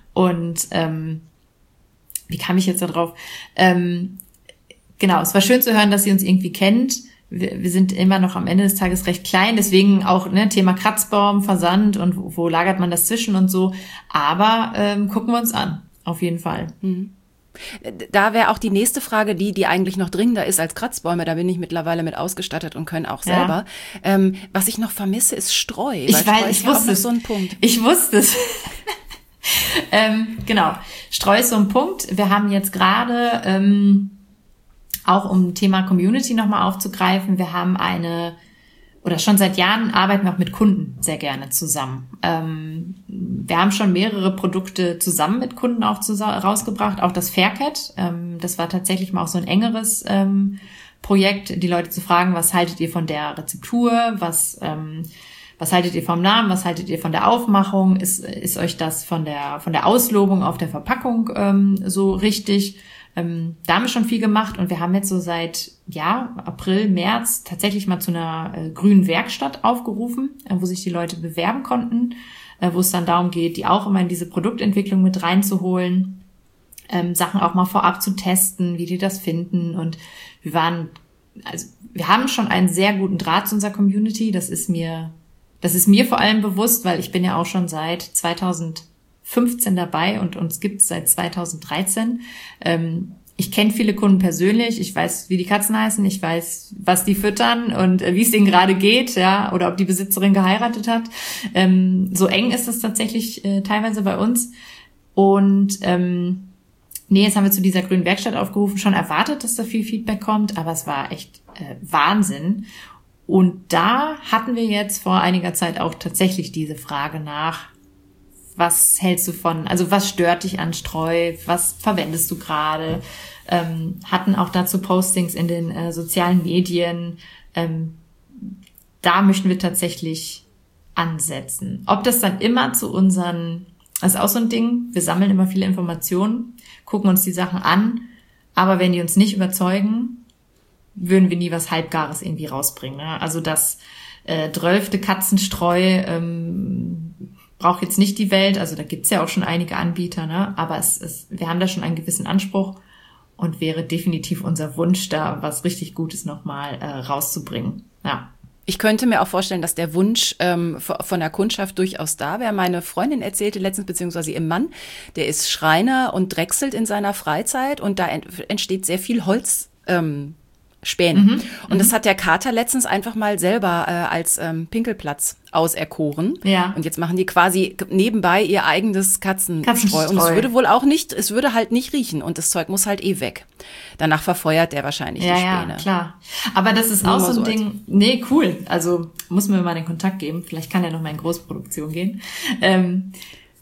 Und ähm, wie kam ich jetzt da drauf? Ähm, genau, es war schön zu hören, dass sie uns irgendwie kennt. Wir, wir sind immer noch am Ende des Tages recht klein, deswegen auch ne, Thema Kratzbaum, Versand und wo, wo lagert man das zwischen und so. Aber ähm, gucken wir uns an, auf jeden Fall. Mhm. Da wäre auch die nächste Frage, die, die eigentlich noch dringender ist als Kratzbäume. Da bin ich mittlerweile mit ausgestattet und können auch selber. Ja. Ähm, was ich noch vermisse, ist Streu. Ich weil weiß, Streu ich ist ja auch wusste noch es. so ein Punkt. Ich wusste es. ähm, genau. Streu ist so ein Punkt. Wir haben jetzt gerade, ähm, auch um Thema Community nochmal aufzugreifen, wir haben eine oder schon seit Jahren arbeiten wir auch mit Kunden sehr gerne zusammen. Ähm, wir haben schon mehrere Produkte zusammen mit Kunden auch zusammen, rausgebracht, auch das Faircat. Ähm, das war tatsächlich mal auch so ein engeres ähm, Projekt, die Leute zu fragen, was haltet ihr von der Rezeptur, was ähm, was haltet ihr vom Namen, was haltet ihr von der Aufmachung, ist ist euch das von der von der Auslobung auf der Verpackung ähm, so richtig? Ähm, da haben wir schon viel gemacht und wir haben jetzt so seit ja April, März tatsächlich mal zu einer äh, grünen Werkstatt aufgerufen, äh, wo sich die Leute bewerben konnten, äh, wo es dann darum geht, die auch immer in diese Produktentwicklung mit reinzuholen, ähm, Sachen auch mal vorab zu testen, wie die das finden. Und wir waren, also wir haben schon einen sehr guten Draht zu unserer Community. Das ist mir, das ist mir vor allem bewusst, weil ich bin ja auch schon seit zweitausendfünfzehn dabei und uns gibt's seit zweitausenddreizehn. Ähm, ich kenne viele Kunden persönlich, ich weiß, wie die Katzen heißen, ich weiß, was die füttern und äh, wie es denen gerade geht, ja, oder ob die Besitzerin geheiratet hat. Ähm, so eng ist das tatsächlich äh, teilweise bei uns. Und ähm, nee, jetzt haben wir zu dieser grünen Werkstatt aufgerufen, schon erwartet, dass da viel Feedback kommt, aber es war echt äh, Wahnsinn. Und da hatten wir jetzt vor einiger Zeit auch tatsächlich diese Frage nach, was hältst du von, also was stört dich an Streu, was verwendest du gerade, ähm, hatten auch dazu Postings in den äh, sozialen Medien. Ähm, da möchten wir tatsächlich ansetzen. Ob das dann immer zu unseren, das ist auch so ein Ding, wir sammeln immer viele Informationen, gucken uns die Sachen an, aber wenn die uns nicht überzeugen, würden wir nie was Halbgares irgendwie rausbringen. Ne? Also das äh, drölfte Katzenstreu ähm, braucht jetzt nicht die Welt, also da gibt's ja auch schon einige Anbieter, ne? Aber es ist, wir haben da schon einen gewissen Anspruch und wäre definitiv unser Wunsch, da was richtig Gutes nochmal äh, rauszubringen. Ja. Ich könnte mir auch vorstellen, dass der Wunsch ähm, von der Kundschaft durchaus da wäre. Meine Freundin erzählte letztens, beziehungsweise ihr Mann, der ist Schreiner und drechselt in seiner Freizeit und da entsteht sehr viel Holz. Ähm, Spähen. Mhm, und das hat der Kater letztens einfach mal selber äh, als ähm, Pinkelplatz auserkoren. Ja. Und jetzt machen die quasi nebenbei ihr eigenes Katzenstreu. Katzenstreu. Und es würde wohl auch nicht, es würde halt nicht riechen und das Zeug muss halt eh weg. Danach verfeuert der wahrscheinlich ja, die Späne. Ja, klar. Aber das ist Nur auch so ein so Ding, nee, cool. Also muss mir mal den Kontakt geben. Vielleicht kann er noch mal in Großproduktion gehen. Ähm,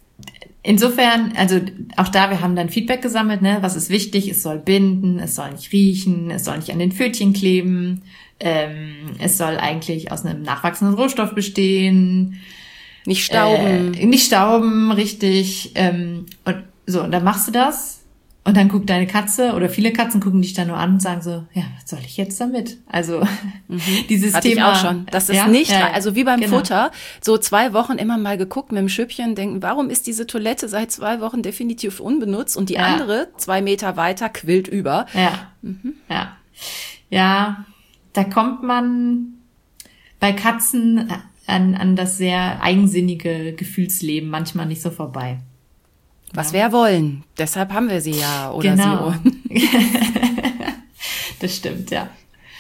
Insofern, also auch da, wir haben dann Feedback gesammelt, ne? Was ist wichtig? Es soll binden, es soll nicht riechen, es soll nicht an den Pfötchen kleben, ähm, es soll eigentlich aus einem nachwachsenden Rohstoff bestehen. Nicht stauben. Äh, nicht stauben, richtig. Ähm, und so, und dann machst du das und dann guckt deine Katze oder viele Katzen gucken dich dann nur an und sagen so, ja, was soll ich jetzt damit? Also mhm. dieses Hatte Thema. Ich auch schon. Das ist ja? nicht, ja, also wie beim genau. Futter, so zwei Wochen immer mal geguckt mit dem Schüppchen, denken, warum ist diese Toilette seit zwei Wochen definitiv unbenutzt und die ja. andere zwei Meter weiter quillt über. Ja, mhm. ja, ja, da kommt man bei Katzen an, an das sehr eigensinnige Gefühlsleben manchmal nicht so vorbei. Was ja. wir wollen. Deshalb haben wir sie ja, oder genau. sie. Das stimmt, ja.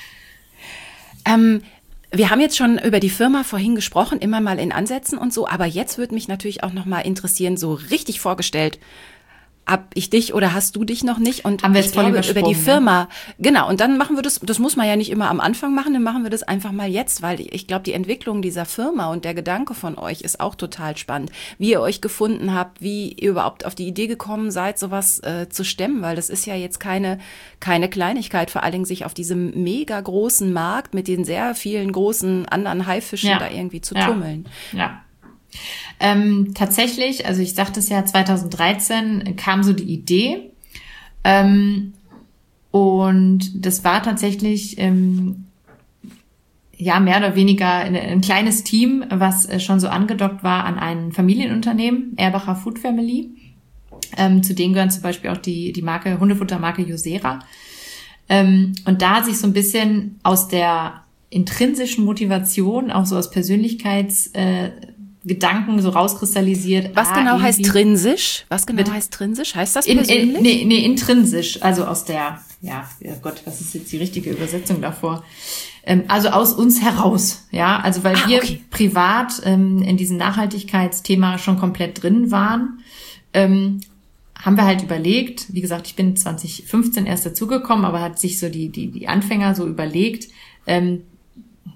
Ähm, wir haben jetzt schon über die Firma vorhin gesprochen, immer mal in Ansätzen und so, aber jetzt würde mich natürlich auch noch mal interessieren, so richtig vorgestellt, hab ich dich oder hast du dich noch nicht? Und haben wir jetzt ich voll glaube, über die Firma, ne? Genau, und dann machen wir das, das muss man ja nicht immer am Anfang machen, dann machen wir das einfach mal jetzt, weil ich glaube, die Entwicklung dieser Firma und der Gedanke von euch ist auch total spannend, wie ihr euch gefunden habt, wie ihr überhaupt auf die Idee gekommen seid, sowas äh, zu stemmen, weil das ist ja jetzt keine, keine Kleinigkeit, vor allen Dingen sich auf diesem mega großen Markt mit den sehr vielen großen anderen Haifischen ja. da irgendwie zu ja. tummeln. Ja. Ähm, tatsächlich, also ich sagte es ja, zweitausenddreizehn kam so die Idee ähm, und das war tatsächlich ähm, ja mehr oder weniger ein, ein kleines Team, was äh, schon so angedockt war an ein Familienunternehmen, Erbacher Food Family. Ähm, zu denen gehören zum Beispiel auch die die Marke Hundefuttermarke Josera. Ähm, und da sich so ein bisschen aus der intrinsischen Motivation, auch so aus Persönlichkeits äh, Gedanken so rauskristallisiert. Was genau ah, heißt trinsisch? Was genau Bitte? heißt trinsisch? Heißt das persönlich? In, in, nee, nee, intrinsisch. Also aus der, ja, oh Gott, was ist jetzt die richtige Übersetzung davor? Ähm, also aus uns heraus, ja. Also weil ah, wir okay. privat ähm, in diesem Nachhaltigkeitsthema schon komplett drin waren, ähm, haben wir halt überlegt, wie gesagt, ich bin zwanzig fünfzehn erst dazugekommen, aber hat sich so die, die, die Anfänger so überlegt, ähm,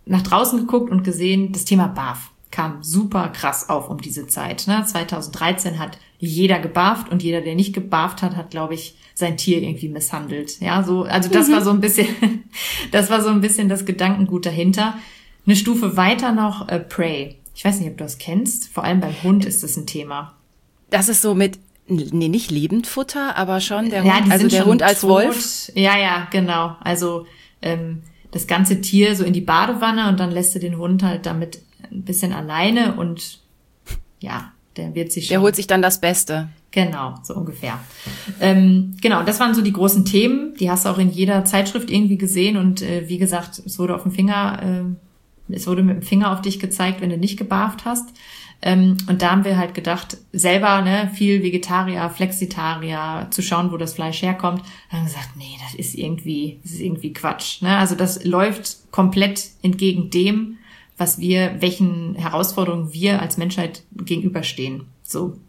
nach draußen geguckt und gesehen, das Thema B A F kam super krass auf um diese Zeit. Ne? zweitausenddreizehn hat jeder gebarft und jeder, der nicht gebarft hat, hat, glaube ich, sein Tier irgendwie misshandelt. Ja, so, also das mhm. war so ein bisschen, das war so ein bisschen das Gedankengut dahinter. Eine Stufe weiter noch äh, Prey. Ich weiß nicht, ob du das kennst. Vor allem beim Hund ist das ein Thema. Das ist so mit, nee, nicht Lebendfutter, aber schon der ja, Hund, also der Hund als tot. Wolf. Ja, ja, genau. Also ähm, das ganze Tier so in die Badewanne und dann lässt du den Hund halt damit ein bisschen alleine und ja, der wird sich schon... Der holt sich dann das Beste. Genau, so ungefähr. Ähm, genau, das waren so die großen Themen. Die hast du auch in jeder Zeitschrift irgendwie gesehen und äh, wie gesagt, es wurde auf dem Finger, äh, es wurde mit dem Finger auf dich gezeigt, wenn du nicht gebarft hast. Ähm, und da haben wir halt gedacht, selber ne, viel Vegetarier, Flexitarier, zu schauen, wo das Fleisch herkommt. Dann haben wir gesagt, nee, das ist irgendwie, das ist irgendwie Quatsch. Ne? Also das läuft komplett entgegen dem, was wir, welchen Herausforderungen wir als Menschheit gegenüberstehen. So.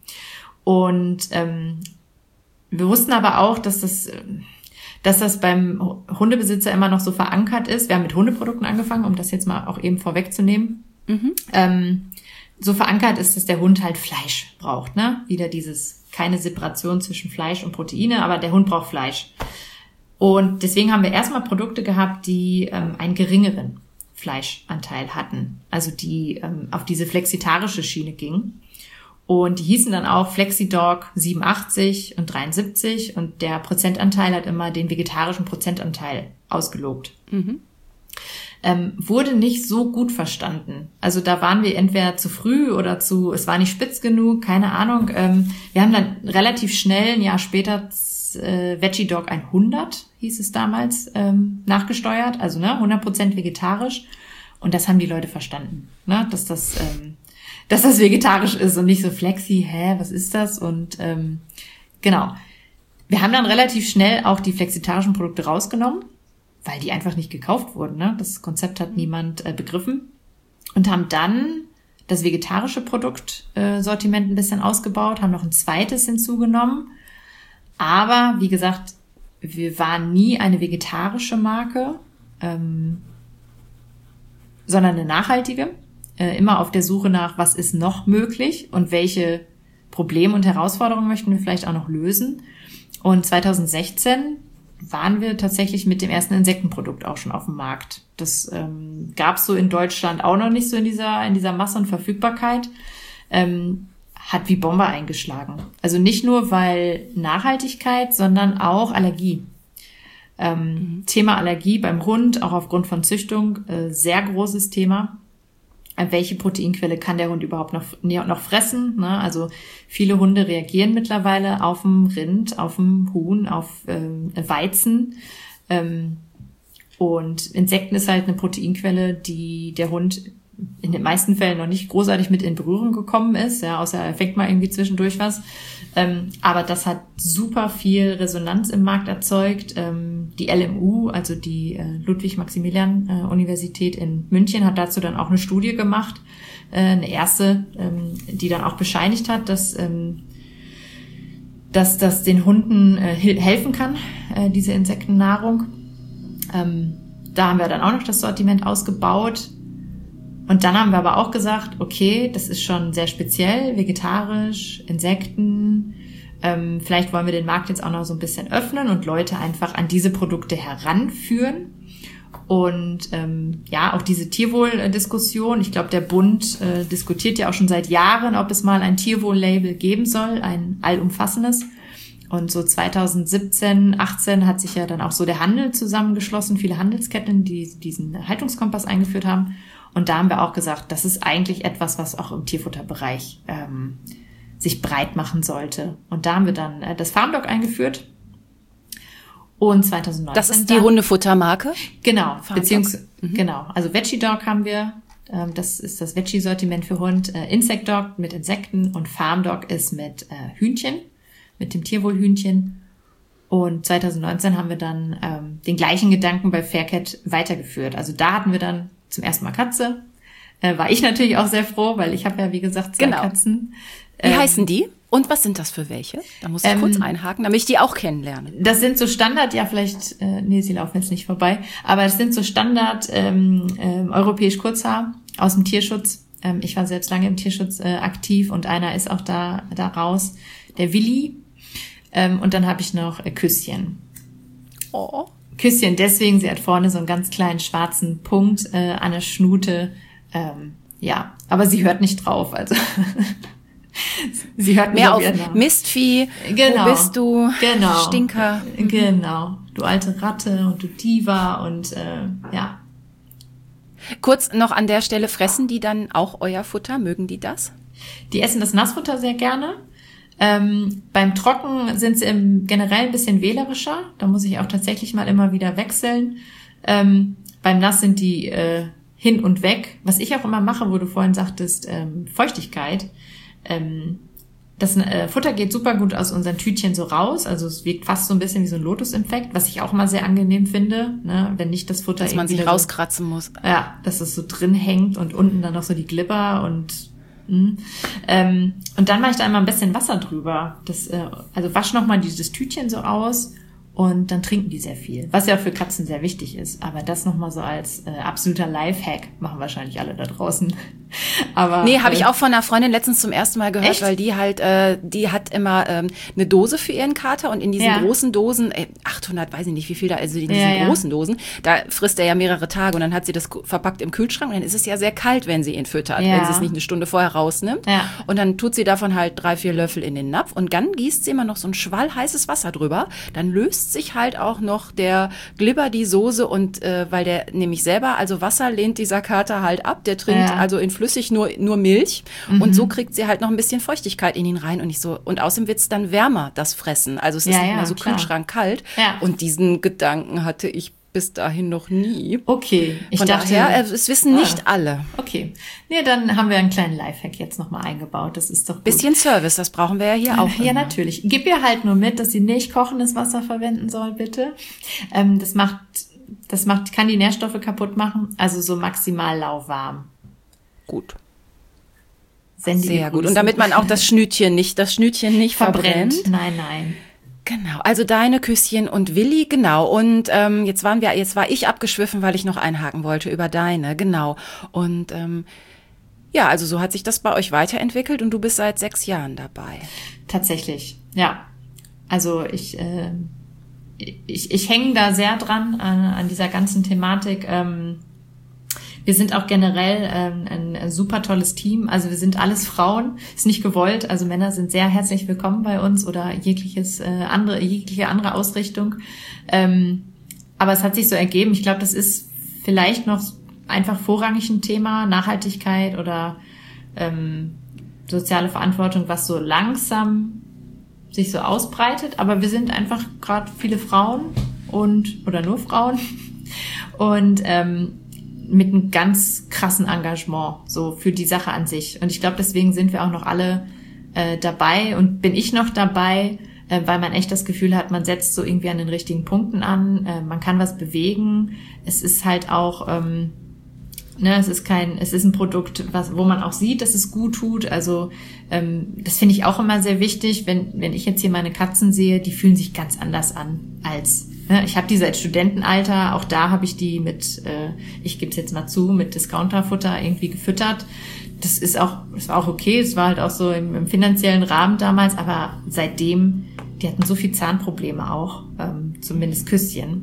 Und ähm, wir wussten aber auch, dass das, dass das beim Hundebesitzer immer noch so verankert ist. Wir haben mit Hundeprodukten angefangen, um das jetzt mal auch eben vorwegzunehmen. Mhm. Ähm, so verankert ist, dass der Hund halt Fleisch braucht. Ne? Wieder dieses, keine Separation zwischen Fleisch und Proteine, aber der Hund braucht Fleisch. Und deswegen haben wir erstmal Produkte gehabt, die ähm, einen geringeren Fleischanteil hatten. Also die ähm, auf diese flexitarische Schiene gingen. Und die hießen dann auch FlexiDog siebenundachtzig und dreiundsiebzig und der Prozentanteil hat immer den vegetarischen Prozentanteil ausgelobt. Mhm. Ähm, wurde nicht so gut verstanden. Also da waren wir entweder zu früh oder zu, es war nicht spitz genug, keine Ahnung. Ähm, wir haben dann relativ schnell, ein Jahr später, äh, VeggieDog hundert, hieß es damals, ähm, nachgesteuert, also ne, hundert Prozent vegetarisch. Und das haben die Leute verstanden, ne, dass das... Ähm, dass das vegetarisch ist und nicht so flexi, hä, was ist das? Und ähm, genau, wir haben dann relativ schnell auch die flexitarischen Produkte rausgenommen, weil die einfach nicht gekauft wurden. Ne? Das Konzept hat niemand äh, begriffen und haben dann das vegetarische Produktsortiment äh, ein bisschen ausgebaut, haben noch ein zweites hinzugenommen. Aber wie gesagt, wir waren nie eine vegetarische Marke, ähm, sondern eine nachhaltige. Immer auf der Suche nach, was ist noch möglich und welche Probleme und Herausforderungen möchten wir vielleicht auch noch lösen. Und zweitausendsechzehn waren wir tatsächlich mit dem ersten Insektenprodukt auch schon auf dem Markt. Das ähm, gab es so in Deutschland auch noch nicht so in dieser in dieser Masse und Verfügbarkeit. Ähm, hat wie Bombe eingeschlagen. Also nicht nur, weil Nachhaltigkeit, sondern auch Allergie. Ähm, mhm. Thema Allergie beim Hund, auch aufgrund von Züchtung, äh, sehr großes Thema. Welche Proteinquelle kann der Hund überhaupt noch, noch fressen? Ne? Also viele Hunde reagieren mittlerweile auf dem Rind, auf dem Huhn, auf ähm, Weizen. Ähm, und Insekten ist halt eine Proteinquelle, die der Hund in den meisten Fällen noch nicht großartig mit in Berührung gekommen ist, ja, außer er fängt mal irgendwie zwischendurch was. Ähm, aber das hat super viel Resonanz im Markt erzeugt. Ähm, die L M U, also die äh, Ludwig-Maximilian-Universität äh, in München, hat dazu dann auch eine Studie gemacht, äh, eine erste, ähm, die dann auch bescheinigt hat, dass ähm, dass das den Hunden äh, helfen kann, äh, diese Insektennahrung. Ähm, da haben wir dann auch noch das Sortiment ausgebaut. Und dann haben wir aber auch gesagt, okay, das ist schon sehr speziell, vegetarisch, Insekten. Ähm, vielleicht wollen wir den Markt jetzt auch noch so ein bisschen öffnen und Leute einfach an diese Produkte heranführen. Und ähm, ja, auch diese Tierwohl-Diskussion. Ich glaube, der Bund äh, diskutiert ja auch schon seit Jahren, ob es mal ein Tierwohl-Label geben soll, ein allumfassendes. Und so zweitausendsiebzehn, achtzehn hat sich ja dann auch so der Handel zusammengeschlossen, viele Handelsketten, die diesen Haltungskompass eingeführt haben. Und da haben wir auch gesagt, das ist eigentlich etwas, was auch im Tierfutterbereich ähm, sich breit machen sollte. Und da haben wir dann äh, das FarmDog eingeführt. Und zweitausendneunzehn. Das ist die dann, Hundefuttermarke? Genau, beziehungsweise, mhm. genau. Also VeggieDog haben wir, ähm, das ist das Veggie-Sortiment für Hund. Äh, InsectDog mit Insekten und FarmDog ist mit äh, Hühnchen, mit dem Tierwohlhühnchen. Und zweitausendneunzehn haben wir dann ähm, den gleichen Gedanken bei Faircat weitergeführt. Also da hatten wir dann zum ersten Mal Katze. Äh, war ich natürlich auch sehr froh, weil ich habe ja, wie gesagt, zwei genau. Katzen. Wie ähm, heißen die? Und was sind das für welche? Da muss ich ähm, kurz einhaken, damit ich die auch kennenlerne. Das sind so Standard, ja vielleicht, äh, nee, sie laufen jetzt nicht vorbei, aber das sind so Standard ähm, ähm, europäisch Kurzhaar aus dem Tierschutz. Ähm, ich war selbst lange im Tierschutz äh, aktiv und einer ist auch da, da raus, der Willi. Ähm, und dann habe ich noch äh, Küsschen. Oh. Küsschen, deswegen, sie hat vorne so einen ganz kleinen schwarzen Punkt äh, an der Schnute. Ähm, ja, aber sie hört nicht drauf, also... Sie hört mehr auf Namen. Mistvieh, genau, wo bist du, genau, Stinker. Genau, du alte Ratte und du Diva und äh, ja. Kurz noch an der Stelle, fressen die dann auch euer Futter? Mögen die das? Die essen das Nassfutter sehr gerne. Ähm, beim Trocken sind sie im generell ein bisschen wählerischer. Da muss ich auch tatsächlich mal immer wieder wechseln. Ähm, beim Nass sind die äh, hin und weg. Was ich auch immer mache, wo du vorhin sagtest, ähm, Feuchtigkeit. Ähm, das äh, Futter geht super gut aus unseren Tütchen so raus, also es wirkt fast so ein bisschen wie so ein Lotus-Infekt, was ich auch mal sehr angenehm finde, ne? Wenn nicht das Futter dass man sich rauskratzen so, muss. Ja, dass es so drin hängt und unten dann noch so die Glibber und mh. Ähm, und dann mache ich da immer ein bisschen Wasser drüber. Das, äh, also wasch nochmal dieses Tütchen so aus. Und dann trinken die sehr viel, was ja für Katzen sehr wichtig ist. Aber das nochmal so als äh, absoluter Lifehack machen wahrscheinlich alle da draußen. Aber nee, habe äh, ich auch von einer Freundin letztens zum ersten Mal gehört, echt? Weil die halt, äh, die hat immer ähm, eine Dose für ihren Kater und in diesen ja. großen Dosen, äh, achthundert, weiß ich nicht wie viel da, also in diesen ja, großen ja. Dosen, da frisst er ja mehrere Tage und dann hat sie das verpackt im Kühlschrank und dann ist es ja sehr kalt, wenn sie ihn füttert, ja. wenn sie es nicht eine Stunde vorher rausnimmt. Ja. Und dann tut sie davon halt drei, vier Löffel in den Napf und dann gießt sie immer noch so ein Schwall heißes Wasser drüber. Dann löst sich halt auch noch der Glibber, die Soße und äh, weil der nämlich selber, also Wasser lehnt dieser Kater halt ab, der trinkt ja. also in flüssig nur nur Milch mhm. und so kriegt sie halt noch ein bisschen Feuchtigkeit in ihn rein und nicht so und außerdem wird's dann wärmer, das Fressen. Also es ist ja, nicht ja, mehr so klar. kühlschrankkalt Ja. und diesen Gedanken hatte ich bis dahin noch nie. Okay, ich Von dachte, daher, es wissen ah, nicht alle. Okay, nee, dann haben wir einen kleinen Lifehack jetzt nochmal eingebaut. Das ist doch gut. Bisschen Service, das brauchen wir ja hier auch. Ja, immer. natürlich. Gib ihr halt nur mit, dass sie nicht kochendes Wasser verwenden soll, bitte. Ähm, das macht, das macht, kann die Nährstoffe kaputt machen. Also so maximal lauwarm. Gut. Sende Sehr gut. Und damit man auch das Schnütchen nicht, das Schnütchen nicht verbrennt. verbrennt. Nein, nein. Genau, also deine Küsschen und Willi, genau. Und ähm, jetzt waren wir, jetzt war ich abgeschwiffen, weil ich noch einhaken wollte über deine, genau. Und ähm, ja, also so hat sich das bei euch weiterentwickelt und du bist seit sechs Jahren dabei. Tatsächlich, ja. Also ich, äh, ich, ich hänge da sehr dran an, an dieser ganzen Thematik. Ähm, Wir sind auch generell ähm, ein, ein super tolles Team. Also wir sind alles Frauen, ist nicht gewollt. Also Männer sind sehr herzlich willkommen bei uns oder jegliches äh, andere, jegliche andere Ausrichtung. Ähm, aber es hat sich so ergeben. Ich glaube, das ist vielleicht noch einfach vorrangig ein Thema, Nachhaltigkeit oder ähm, soziale Verantwortung, was so langsam sich so ausbreitet. Aber wir sind einfach gerade viele Frauen und oder nur Frauen und ähm, mit einem ganz krassen Engagement so für die Sache an sich. Und ich glaube, deswegen sind wir auch noch alle äh, dabei und bin ich noch dabei, äh, weil man echt das Gefühl hat, man setzt so irgendwie an den richtigen Punkten an, äh, man kann was bewegen. Es ist halt auch, ähm, ne, es ist kein, es ist ein Produkt, was, wo man auch sieht, dass es gut tut. Also ähm, das finde ich auch immer sehr wichtig, wenn wenn ich jetzt hier meine Katzen sehe, die fühlen sich ganz anders an als ich habe die seit Studentenalter, auch da habe ich die mit, äh, ich gebe es jetzt mal zu, mit Discounterfutter irgendwie gefüttert. Das ist auch, das war auch okay, es war halt auch so im, im finanziellen Rahmen damals, aber seitdem, die hatten so viel Zahnprobleme auch, ähm, zumindest Küsschen.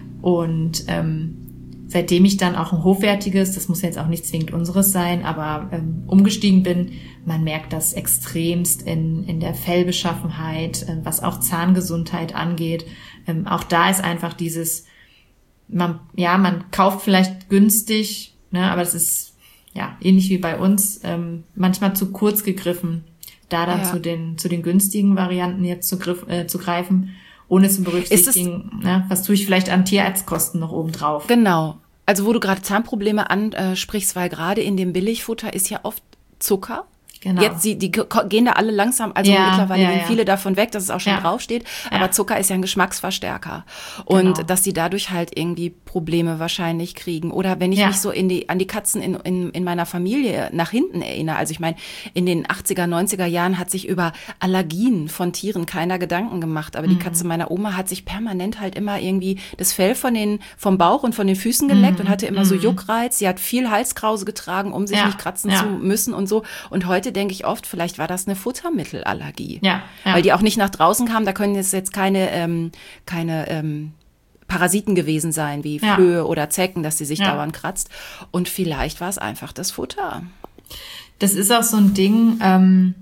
Und ähm, seitdem ich dann auch ein hochwertiges, das muss jetzt auch nicht zwingend unseres sein, aber ähm, umgestiegen bin, man merkt das extremst in, in der Fellbeschaffenheit, äh, was auch Zahngesundheit angeht. Ähm, auch da ist einfach dieses, man, ja, man kauft vielleicht günstig, ne, aber es ist ja ähnlich wie bei uns, ähm, manchmal zu kurz gegriffen, da dann ja. zu den zu den günstigen Varianten jetzt zu, griff, äh, zu greifen, ohne zu berücksichtigen, ne, was tue ich vielleicht an Tierarztkosten noch oben drauf. Genau. Also wo du gerade Zahnprobleme ansprichst, weil gerade in dem Billigfutter ist ja oft Zucker. Genau. Jetzt, die, die gehen da alle langsam, also ja, mittlerweile ja, gehen ja. viele davon weg, dass es auch schon ja. draufsteht. Ja. Aber Zucker ist ja ein Geschmacksverstärker. Und genau. dass die dadurch halt irgendwie Probleme wahrscheinlich kriegen. Oder wenn ich ja. mich so in die, an die Katzen in, in, in meiner Familie nach hinten erinnere. Also ich meine, in den achtziger, neunziger Jahren hat sich über Allergien von Tieren keiner Gedanken gemacht. Aber mhm. die Katze meiner Oma hat sich permanent halt immer irgendwie das Fell von den, vom Bauch und von den Füßen geleckt mhm. und hatte immer mhm. so Juckreiz. Sie hat viel Halskrause getragen, um sich ja. nicht kratzen ja. zu müssen und so. Und heute denke ich oft, vielleicht war das eine Futtermittelallergie. Ja, ja. Weil die auch nicht nach draußen kamen. Da können jetzt, jetzt keine, ähm, keine ähm, Parasiten gewesen sein, wie ja. Flöhe oder Zecken, dass sie sich ja. dauernd kratzt. Und vielleicht war es einfach das Futter. Das ist auch so ein Ding, ähm,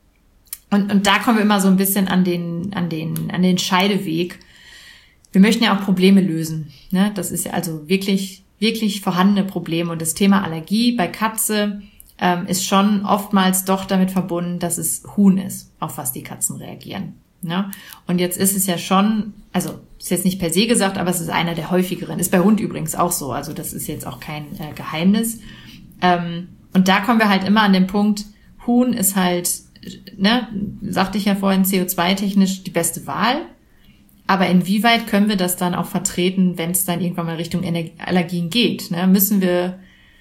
und, und da kommen wir immer so ein bisschen an den, an den, an den Scheideweg. Wir möchten ja auch Probleme lösen. Ne? Das ist ja also wirklich, wirklich vorhandene Probleme. Und das Thema Allergie bei Katze ähm, ist schon oftmals doch damit verbunden, dass es Huhn ist, auf was die Katzen reagieren. Ne? Und jetzt ist es ja schon, also ist jetzt nicht per se gesagt, aber es ist einer der häufigeren. Ist bei Hund übrigens auch so. Also das ist jetzt auch kein äh, Geheimnis. Ähm, und da kommen wir halt immer an den Punkt, Huhn ist halt, ne, sagte ich ja vorhin, C O zwei technisch die beste Wahl. Aber inwieweit können wir das dann auch vertreten, wenn es dann irgendwann mal Richtung Allergien geht? Ne? Müssen wir,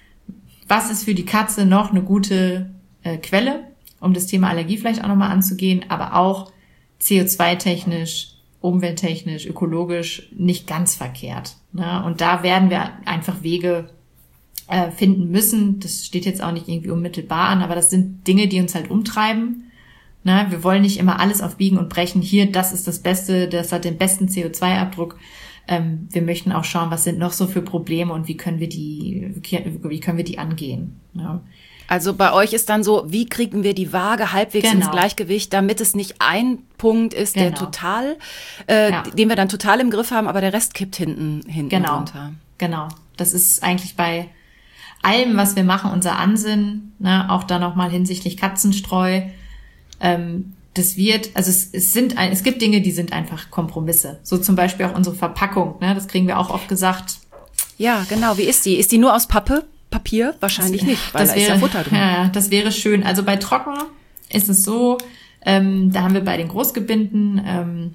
was ist für die Katze noch eine gute äh, Quelle, um das Thema Allergie vielleicht auch nochmal anzugehen, aber auch C O zwei technisch, umwelttechnisch, ökologisch nicht ganz verkehrt. Ne? Und da werden wir einfach Wege äh, finden müssen. Das steht jetzt auch nicht irgendwie unmittelbar an, aber das sind Dinge, die uns halt umtreiben. Na, wir wollen nicht immer alles auf Biegen und Brechen. Hier, das ist das Beste, das hat den besten C O zwei Abdruck. Ähm, wir möchten auch schauen, was sind noch so für Probleme und wie können wir die, wie können wir die angehen. Ja. Also bei euch ist dann so, wie kriegen wir die Waage halbwegs genau. ins Gleichgewicht, damit es nicht ein Punkt ist, der genau. total, äh, ja. den wir dann total im Griff haben, aber der Rest kippt hinten, hinten genau. runter. Genau. Das ist eigentlich bei allem, was wir machen, unser Ansinnen, ne, auch da nochmal hinsichtlich Katzenstreu. Ähm, das wird, also es, es sind, ein, es gibt Dinge, die sind einfach Kompromisse. So zum Beispiel auch unsere Verpackung, ne, das kriegen wir auch oft gesagt. Ja, genau. Wie ist die? Ist die nur aus Pappe? Papier? Wahrscheinlich das, nicht, weil das da wäre, ist ja Futter drin. Ja, das wäre schön. Also bei Trocken ist es so, ähm, da haben wir bei den Großgebinden ähm,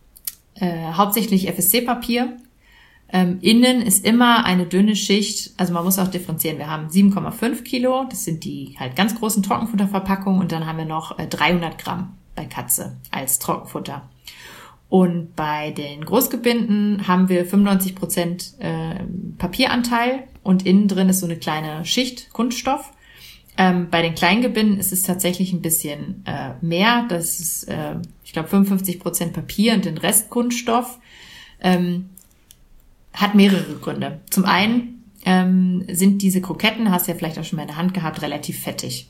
äh, hauptsächlich F S C-Papier. Ähm, innen ist immer eine dünne Schicht, also man muss auch differenzieren. Wir haben sieben Komma fünf Kilo, das sind die halt ganz großen Trockenfutterverpackungen, und dann haben wir noch äh, dreihundert Gramm bei Katze als Trockenfutter. Und bei den Großgebinden haben wir fünfundneunzig Prozent äh, Papieranteil und innen drin ist so eine kleine Schicht Kunststoff. Ähm, bei den Kleingebinden ist es tatsächlich ein bisschen äh, mehr. Das ist, äh, ich glaube, fünfundfünfzig Prozent Papier und den Rest Kunststoff. Ähm, hat mehrere Gründe. Zum einen ähm, sind diese Kroketten, hast du ja vielleicht auch schon mal in der Hand gehabt, relativ fettig.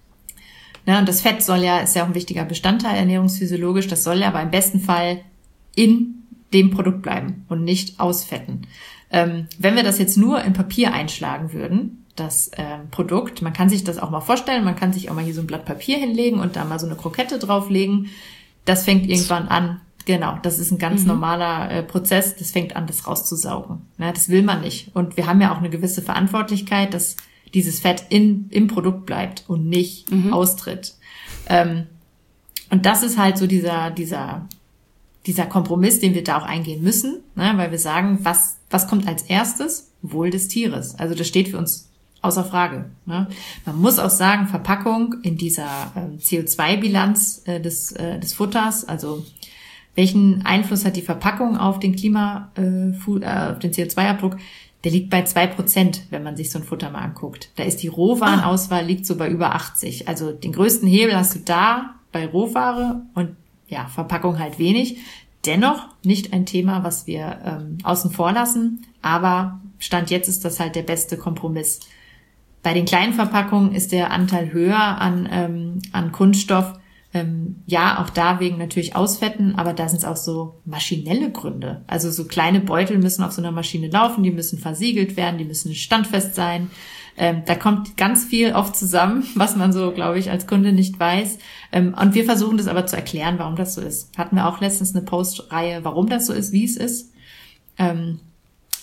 Ja, und das Fett soll ja, ist ja auch ein wichtiger Bestandteil ernährungsphysiologisch, das soll ja aber im besten Fall in dem Produkt bleiben und nicht ausfetten. Ähm, wenn wir das jetzt nur in Papier einschlagen würden, das ähm, Produkt, man kann sich das auch mal vorstellen, man kann sich auch mal hier so ein Blatt Papier hinlegen und da mal so eine Krokette drauflegen. Das fängt irgendwann an. Genau, das ist ein ganz mhm. normaler äh, Prozess, das fängt an, das rauszusaugen. Ja, das will man nicht. Und wir haben ja auch eine gewisse Verantwortlichkeit, dass dieses Fett in, im Produkt bleibt und nicht mhm. austritt. Ähm, und das ist halt so dieser, dieser, dieser Kompromiss, den wir da auch eingehen müssen, ne? Weil wir sagen, was, was kommt als erstes? Wohl des Tieres. Also das steht für uns außer Frage. Ne? Man muss auch sagen, Verpackung in dieser ähm, C O zwei Bilanz äh, des, äh, des Futters, also welchen Einfluss hat die Verpackung auf den Klima, äh, auf den C O zwei Abdruck? Der liegt bei zwei Prozent, wenn man sich so ein Futter mal anguckt. Da ist die Rohwarenauswahl, liegt so bei über achtzig. Also den größten Hebel hast du da bei Rohware und ja, Verpackung halt wenig. Dennoch nicht ein Thema, was wir ähm, außen vor lassen. Aber Stand jetzt ist das halt der beste Kompromiss. Bei den kleinen Verpackungen ist der Anteil höher an, ähm, an Kunststoff. Ähm, ja, auch da wegen natürlich Ausfetten, aber da sind es auch so maschinelle Gründe. Also so kleine Beutel müssen auf so einer Maschine laufen, die müssen versiegelt werden, die müssen standfest sein. Ähm, da kommt ganz viel oft zusammen, was man so, glaube ich, als Kunde nicht weiß. Ähm, und wir versuchen das aber zu erklären, warum das so ist. Hatten wir auch letztens eine Postreihe, warum das so ist, wie es ist. Ähm,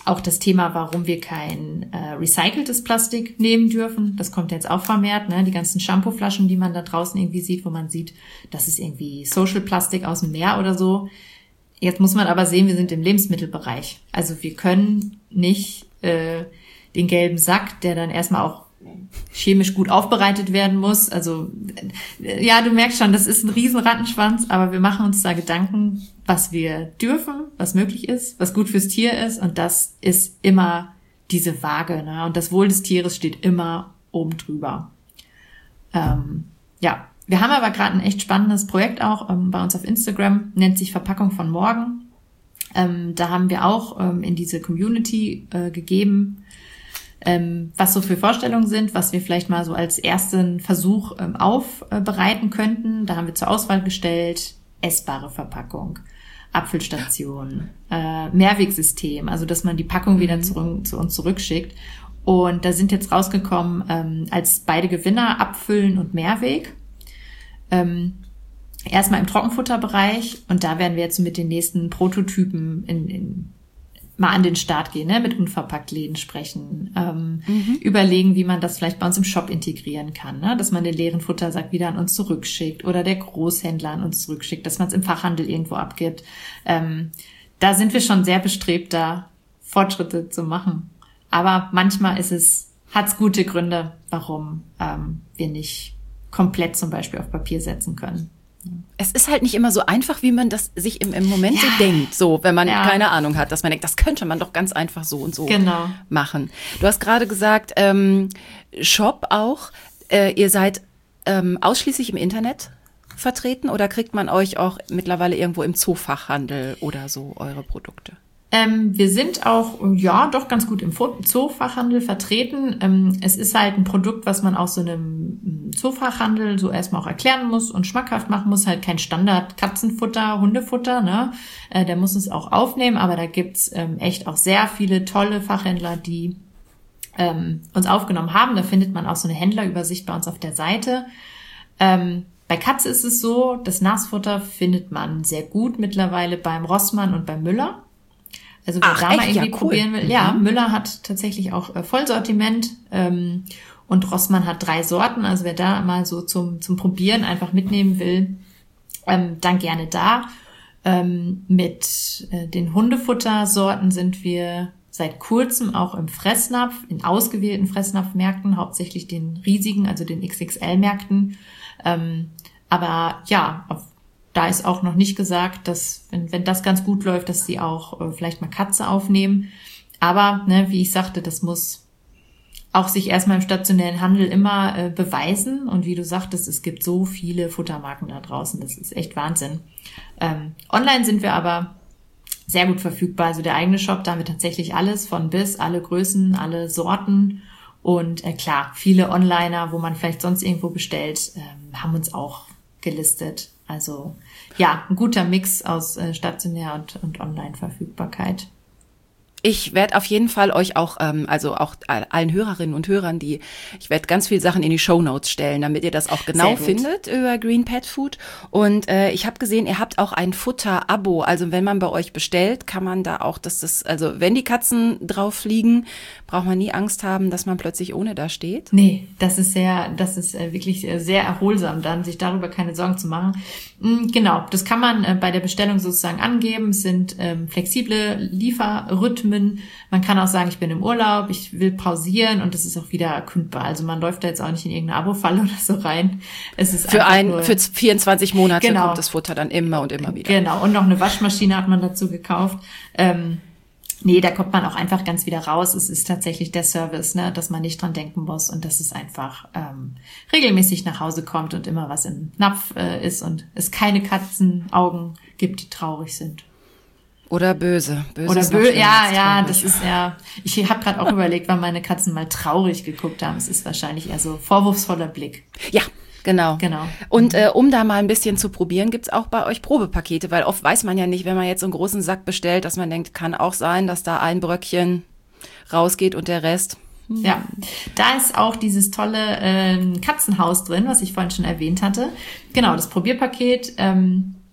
auch das Thema, warum wir kein äh, recyceltes Plastik nehmen dürfen. Das kommt jetzt auch vermehrt, ne? Die ganzen Shampooflaschen, die man da draußen irgendwie sieht, wo man sieht, das ist irgendwie Social Plastik aus dem Meer oder so. Jetzt muss man aber sehen, wir sind im Lebensmittelbereich. Also wir können nicht äh, den gelben Sack, der dann erstmal auch chemisch gut aufbereitet werden muss. Also ja, du merkst schon, das ist ein riesen Rattenschwanz, aber wir machen uns da Gedanken, was wir dürfen, was möglich ist, was gut fürs Tier ist, und das ist immer diese Waage, ne? Und das Wohl des Tieres steht immer oben drüber. Ähm, ja, wir haben aber gerade ein echt spannendes Projekt auch ähm, bei uns auf Instagram, nennt sich Verpackung von morgen. Ähm, da haben wir auch ähm, in diese Community äh, gegeben, Ähm, was so für Vorstellungen sind, was wir vielleicht mal so als ersten Versuch ähm, aufbereiten könnten. Da haben wir zur Auswahl gestellt: essbare Verpackung, Abfüllstation, äh, Mehrwegsystem, also dass man die Packung wieder zu, zu uns zurückschickt. Und da sind jetzt rausgekommen ähm, als beide Gewinner Abfüllen und Mehrweg. Ähm, erstmal im Trockenfutterbereich, und da werden wir jetzt mit den nächsten Prototypen in, in mal an den Start gehen, ne? Mit Unverpacktläden sprechen, ähm, mhm. überlegen, wie man das vielleicht bei uns im Shop integrieren kann, ne? Dass man den leeren Futtersack wieder an uns zurückschickt oder der Großhändler an uns zurückschickt, dass man es im Fachhandel irgendwo abgibt. Ähm, da sind wir schon sehr bestrebt, da Fortschritte zu machen. Aber manchmal ist es, hat's gute Gründe, warum ähm, wir nicht komplett zum Beispiel auf Papier setzen können. Es ist halt nicht immer so einfach, wie man das sich im, im Moment ja. so denkt, so, wenn man ja. keine Ahnung hat, dass man denkt, das könnte man doch ganz einfach so und so genau. machen. Du hast gerade gesagt, ähm, Shop auch, äh, ihr seid ähm, ausschließlich im Internet vertreten, oder kriegt man euch auch mittlerweile irgendwo im Zoofachhandel oder so eure Produkte? Ähm, wir sind auch, ja, doch ganz gut im Zoofachhandel vertreten. Ähm, es ist halt ein Produkt, was man auch so einem Zoofachhandel so erstmal auch erklären muss und schmackhaft machen muss. Halt kein Standard Katzenfutter, Hundefutter, ne? Äh, der muss es auch aufnehmen, aber da gibt's ähm, echt auch sehr viele tolle Fachhändler, die ähm, uns aufgenommen haben. Da findet man auch so eine Händlerübersicht bei uns auf der Seite. Ähm, Bei Katze ist es so, das Nassfutter findet man sehr gut mittlerweile beim Rossmann und beim Müller. Also wer Ach, da mal echt? irgendwie Ja, cool. probieren will. Ja, Müller hat tatsächlich auch äh, Vollsortiment ähm, und Rossmann hat drei Sorten. Also wer da mal so zum zum Probieren einfach mitnehmen will, ähm, dann gerne da. Ähm, mit äh, den Hundefuttersorten sind wir seit kurzem auch im Fressnapf, in ausgewählten Fressnapfmärkten, hauptsächlich den riesigen, also den X X L-Märkten. Ähm, aber ja, auf Da ist auch noch nicht gesagt, dass, wenn, wenn das ganz gut läuft, dass sie auch äh, vielleicht mal Katze aufnehmen. Aber, ne, wie ich sagte, das muss auch sich erstmal im stationären Handel immer äh, beweisen. Und wie du sagtest, es gibt so viele Futtermarken da draußen. Das ist echt Wahnsinn. Ähm, online sind wir aber sehr gut verfügbar. Also der eigene Shop, da haben wir tatsächlich alles von bis, alle Größen, alle Sorten. Und äh, klar, viele Onliner, wo man vielleicht sonst irgendwo bestellt, äh, haben uns auch gelistet. Also ja, ein guter Mix aus äh, stationär und, und Online-Verfügbarkeit. Ich werde auf jeden Fall euch auch, ähm, also auch allen Hörerinnen und Hörern, die, ich werde ganz viele Sachen in die Shownotes stellen, damit ihr das auch genau findet über Green Pet Food. Und äh, ich habe gesehen, ihr habt auch ein Futter-Abo. Also wenn man bei euch bestellt, kann man da auch, dass das, also wenn die Katzen drauf liegen, braucht man nie Angst haben, dass man plötzlich ohne da steht. Nee, das ist sehr, das ist äh, wirklich sehr erholsam, dann sich darüber keine Sorgen zu machen. Mhm, genau, das kann man äh, bei der Bestellung sozusagen angeben. Es sind ähm, flexible Lieferrhythmen. Man kann auch sagen, ich bin im Urlaub, ich will pausieren, und das ist auch wieder kündbar. Also man läuft da jetzt auch nicht in irgendeine Abo-Falle oder so rein. Es ist für ein, nur, für vierundzwanzig Monate genau. kommt das Futter dann immer und immer wieder. Genau, und noch eine Waschmaschine hat man dazu gekauft. Ähm, nee, da kommt man auch einfach ganz wieder raus. Es ist tatsächlich der Service, ne, dass man nicht dran denken muss und dass es einfach ähm, regelmäßig nach Hause kommt und immer was im Napf äh, ist und es keine Katzenaugen gibt, die traurig sind. Oder böse. Böse Oder ist noch böse, schlimmer ja, als ja, traurig. das ist ja, ich habe gerade auch überlegt, wann meine Katzen mal traurig geguckt haben. Es ist wahrscheinlich eher so vorwurfsvoller Blick. Ja, genau. Genau. Und äh, um da mal ein bisschen zu probieren, gibt's auch bei euch Probepakete, weil oft weiß man ja nicht, wenn man jetzt so einen großen Sack bestellt, dass man denkt, kann auch sein, dass da ein Bröckchen rausgeht und der Rest. Hm. Ja, da ist auch dieses tolle ähm, Katzenhaus drin, was ich vorhin schon erwähnt hatte. Genau, das Probierpaket ähm,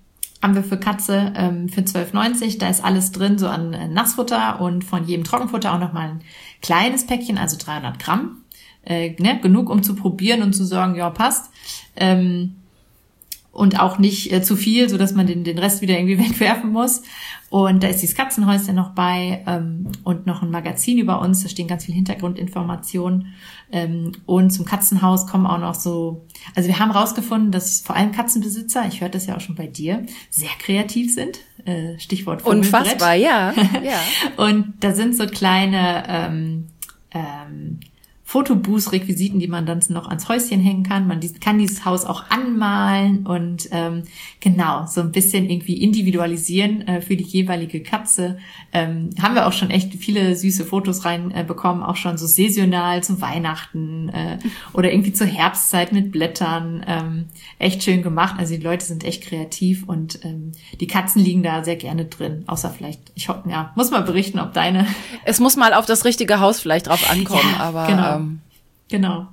haben wir für Katze ähm, für zwölf neunzig. Da ist alles drin, so an äh, Nassfutter und von jedem Trockenfutter auch nochmal ein kleines Päckchen, also dreihundert Gramm. Äh, ne? Genug, um zu probieren und zu sagen, ja, passt. Ähm, und auch nicht äh, zu viel, so dass man den, den Rest wieder irgendwie wegwerfen muss. Und da ist dieses Katzenhäuschen noch bei ähm, und noch ein Magazin über uns. Da stehen ganz viel Hintergrundinformationen. Ähm, und zum Katzenhaus kommen auch noch so, also wir haben rausgefunden, dass vor allem Katzenbesitzer, ich höre das ja auch schon bei dir, sehr kreativ sind. Äh, Stichwort Vogelbrett. Unfassbar, ja. ja. Und da sind so kleine ähm, ähm, Fotobooth-Requisiten, die man dann noch ans Häuschen hängen kann. Man kann dieses Haus auch anmalen und ähm, genau, so ein bisschen irgendwie individualisieren äh, für die jeweilige Katze. Ähm, haben wir auch schon echt viele süße Fotos reinbekommen, äh, auch schon so saisonal zu Weihnachten äh, oder irgendwie zur Herbstzeit mit Blättern. Ähm, echt schön gemacht. Also die Leute sind echt kreativ und ähm, die Katzen liegen da sehr gerne drin. Außer vielleicht, ich hoffe, ja, muss mal berichten, ob deine... Es muss mal auf das richtige Haus vielleicht drauf ankommen, ja, aber... Genau. Ähm, Genau.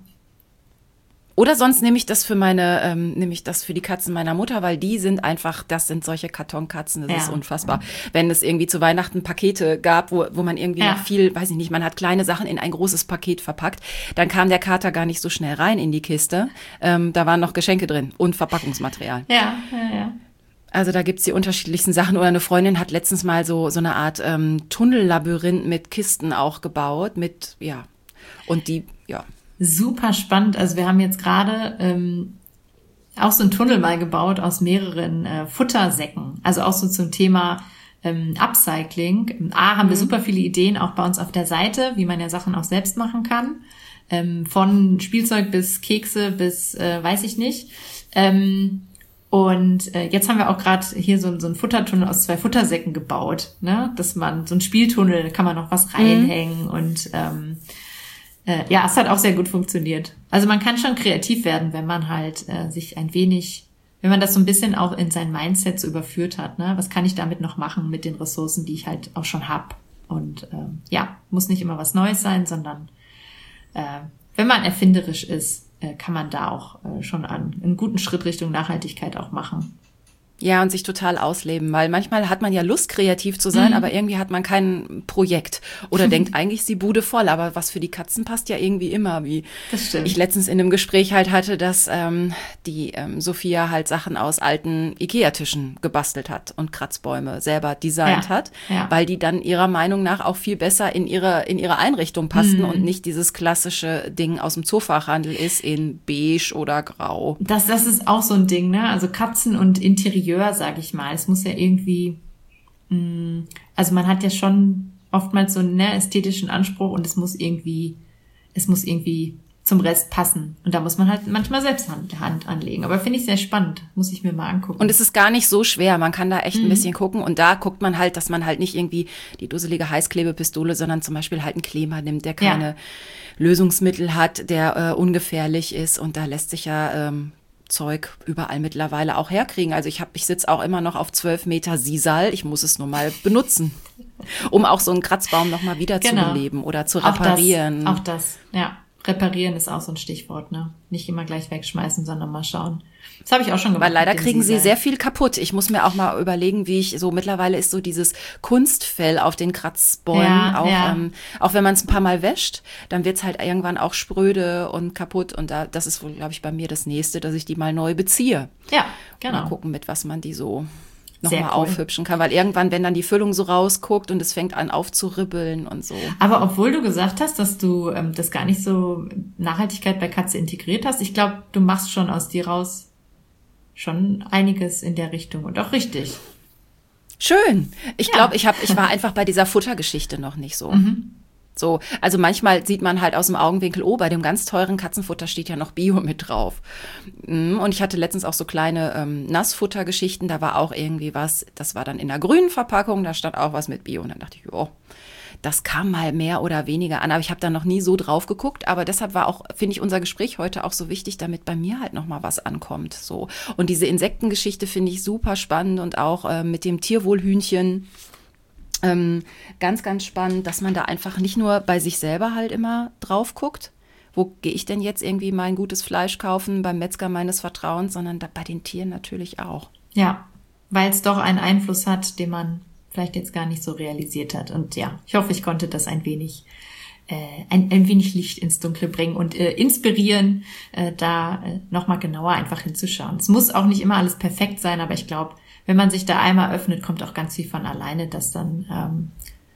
Oder sonst nehme ich das für meine, ähm, nehme ich das für die Katzen meiner Mutter, weil die sind einfach, das sind solche Kartonkatzen, das ja. ist unfassbar. Wenn es irgendwie zu Weihnachten Pakete gab, wo, wo man irgendwie ja. noch viel, weiß ich nicht, man hat kleine Sachen in ein großes Paket verpackt, dann kam der Kater gar nicht so schnell rein in die Kiste. Ähm, da waren noch Geschenke drin und Verpackungsmaterial. Ja, ja, ja. Also da gibt's die unterschiedlichsten Sachen. Oder eine Freundin hat letztens mal so, so eine Art ähm, Tunnellabyrinth mit Kisten auch gebaut, mit, ja, und die, ja. Super spannend. Also wir haben jetzt gerade ähm, auch so einen Tunnel mal gebaut aus mehreren äh, Futtersäcken. Also auch so zum Thema ähm, Upcycling. A, haben wir mhm. super viele Ideen auch bei uns auf der Seite, wie man ja Sachen auch selbst machen kann. Ähm, von Spielzeug bis Kekse bis äh, weiß ich nicht. Ähm, und äh, jetzt haben wir auch gerade hier so, so einen Futtertunnel aus zwei Futtersäcken gebaut. Ne? Dass man so einen Spieltunnel, da kann man noch was reinhängen mhm. und ähm, ja, es hat auch sehr gut funktioniert. Also man kann schon kreativ werden, wenn man halt äh, sich ein wenig, wenn man das so ein bisschen auch in sein Mindset so überführt hat. Ne? Was kann ich damit noch machen mit den Ressourcen, die ich halt auch schon hab? Und ähm, ja, muss nicht immer was Neues sein, sondern äh, wenn man erfinderisch ist, äh, kann man da auch äh, schon an, einen guten Schritt Richtung Nachhaltigkeit auch machen. Ja, und sich total ausleben, weil manchmal hat man ja Lust, kreativ zu sein, mhm. aber irgendwie hat man kein Projekt oder denkt, eigentlich ist die Bude voll, aber was für die Katzen passt ja irgendwie immer, wie ich letztens in einem Gespräch halt hatte, dass ähm, die ähm, Sophia halt Sachen aus alten Ikea-Tischen gebastelt hat und Kratzbäume selber designt ja. hat, ja. weil die dann ihrer Meinung nach auch viel besser in ihre in ihre Einrichtung passten mhm. und nicht dieses klassische Ding aus dem Zoofachhandel ist in beige oder grau. Das, das ist auch so ein Ding, ne? Also Katzen und Interieur, sage ich mal. Es muss ja irgendwie, mh, also man hat ja schon oftmals so einen ne, ästhetischen Anspruch und es muss irgendwie, es muss irgendwie zum Rest passen. Und da muss man halt manchmal selbst Hand, Hand anlegen. Aber finde ich sehr spannend. Muss ich mir mal angucken. Und es ist gar nicht so schwer. Man kann da echt mhm. ein bisschen gucken. Und da guckt man halt, dass man halt nicht irgendwie die dusselige Heißklebepistole, sondern zum Beispiel halt einen Kleber nimmt, der keine ja. Lösungsmittel hat, der äh, ungefährlich ist. Und da lässt sich ja ähm, Zeug überall mittlerweile auch herkriegen. Also ich habe, ich sitze auch immer noch auf zwölf Meter Sisal. Ich muss es nur mal benutzen, um auch so einen Kratzbaum noch mal wieder genau. zu beleben oder zu reparieren. Auch das, auch das, ja. Reparieren ist auch so ein Stichwort, ne? Nicht immer gleich wegschmeißen, sondern mal schauen. Das habe ich auch schon gemacht. Weil leider kriegen sie sehr viel kaputt. Ich muss mir auch mal überlegen, wie ich so, mittlerweile ist so dieses Kunstfell auf den Kratzbäumen, ja, auch, ja. Ähm, auch wenn man es ein paar Mal wäscht, dann wird's halt irgendwann auch spröde und kaputt. Und da, das ist wohl, glaube ich, bei mir das Nächste, dass ich die mal neu beziehe. Ja, genau. Mal gucken, mit was man die so nochmal cool. aufhübschen kann, weil irgendwann, wenn dann die Füllung so rausguckt und es fängt an aufzuribbeln und so. Aber obwohl du gesagt hast, dass du ähm, das gar nicht so Nachhaltigkeit bei Katze integriert hast, ich glaube, du machst schon aus dir raus schon einiges in der Richtung und auch richtig. Schön. Ich ja. glaube, ich habe, ich war einfach bei dieser Futtergeschichte noch nicht so. Mhm. So, also manchmal sieht man halt aus dem Augenwinkel, oh, bei dem ganz teuren Katzenfutter steht ja noch Bio mit drauf. Und ich hatte letztens auch so kleine ähm, Nassfuttergeschichten, da war auch irgendwie was, das war dann in der grünen Verpackung, da stand auch was mit Bio. Und dann dachte ich, oh, das kam mal mehr oder weniger an. Aber ich habe da noch nie so drauf geguckt. Aber deshalb war auch, finde ich, unser Gespräch heute auch so wichtig, damit bei mir halt noch mal was ankommt. So. Und diese Insektengeschichte finde ich super spannend und auch äh, mit dem Tierwohlhühnchen. Ähm, ganz, ganz spannend, dass man da einfach nicht nur bei sich selber halt immer drauf guckt, wo gehe ich denn jetzt irgendwie mein gutes Fleisch kaufen beim Metzger meines Vertrauens, sondern da bei den Tieren natürlich auch. Ja, weil es doch einen Einfluss hat, den man vielleicht jetzt gar nicht so realisiert hat. Und ja, ich hoffe, ich konnte das ein wenig äh, ein, ein wenig Licht ins Dunkle bringen und äh, inspirieren, äh, da äh, nochmal genauer einfach hinzuschauen. Es muss auch nicht immer alles perfekt sein, aber ich glaube, wenn man sich da einmal öffnet, kommt auch ganz viel von alleine, dass dann, ähm,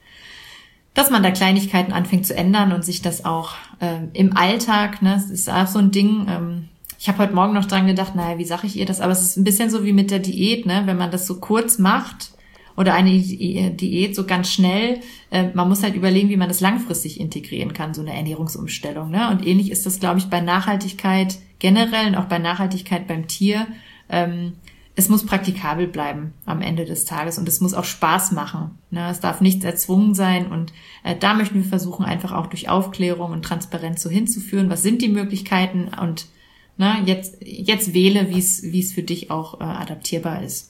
dass man da Kleinigkeiten anfängt zu ändern und sich das auch ähm, im Alltag, ne, es ist auch so ein Ding. Ähm, ich habe heute Morgen noch dran gedacht, naja, wie sage ich ihr das? Aber es ist ein bisschen so wie mit der Diät, ne, wenn man das so kurz macht oder eine Diät so ganz schnell, äh, man muss halt überlegen, wie man das langfristig integrieren kann, so eine Ernährungsumstellung, ne? Und ähnlich ist das, glaube ich, bei Nachhaltigkeit generell und auch bei Nachhaltigkeit beim Tier. Ähm, Es muss praktikabel bleiben am Ende des Tages und es muss auch Spaß machen. Ne? Es darf nichts erzwungen sein und äh, da möchten wir versuchen, einfach auch durch Aufklärung und Transparenz so hinzuführen. Was sind die Möglichkeiten und ne, jetzt jetzt wähle, wie es wie es für dich auch äh, adaptierbar ist.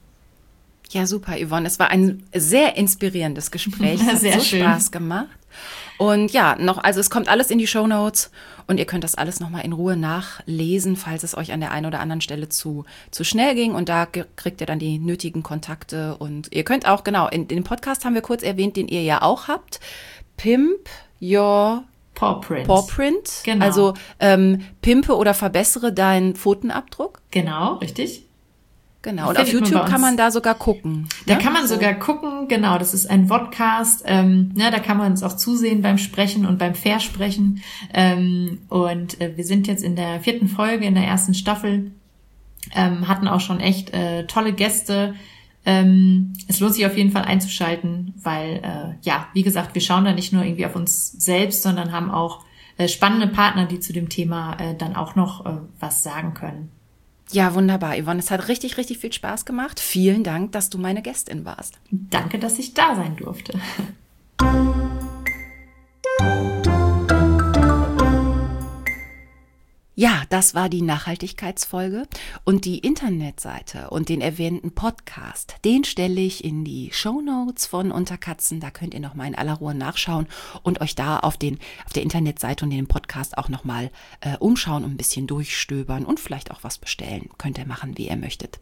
Ja, super, Yvonne. Es war ein sehr inspirierendes Gespräch. Es hat Sehr so schön. Spaß gemacht. Und ja, noch, also es kommt alles in die Shownotes und ihr könnt das alles nochmal in Ruhe nachlesen, falls es euch an der einen oder anderen Stelle zu, zu schnell ging. Und da ge- kriegt ihr dann die nötigen Kontakte. Und ihr könnt auch, genau, in, in dem Podcast haben wir kurz erwähnt, den ihr ja auch habt. Pimp Your Pawprint. Pawprint. Genau. Also ähm, pimpe oder verbessere deinen Pfotenabdruck. Genau, richtig. Genau. Und auf Findet man bei YouTube uns. kann man da sogar gucken. Da ne? kann man So. sogar gucken, genau, das ist ein Vodcast, ähm, ja, da kann man uns auch zusehen beim Sprechen und beim Versprechen. Ähm, und äh, wir sind jetzt in der vierten Folge, in der ersten Staffel, ähm, hatten auch schon echt äh, tolle Gäste. Ähm, es lohnt sich auf jeden Fall einzuschalten, weil, äh, ja, wie gesagt, wir schauen da nicht nur irgendwie auf uns selbst, sondern haben auch äh, spannende Partner, die zu dem Thema äh, dann auch noch äh, was sagen können. Ja, wunderbar, Yvonne. Es hat richtig, richtig viel Spaß gemacht. Vielen Dank, dass du meine Gästin warst. Danke, dass ich da sein durfte. Ja, das war die Nachhaltigkeitsfolge und die Internetseite und den erwähnten Podcast, den stelle ich in die Shownotes von Unterkatzen. Da könnt ihr nochmal in aller Ruhe nachschauen und euch da auf, den, auf der Internetseite und in dem Podcast auch nochmal äh, umschauen und ein bisschen durchstöbern und vielleicht auch was bestellen. Könnt ihr machen, wie ihr möchtet.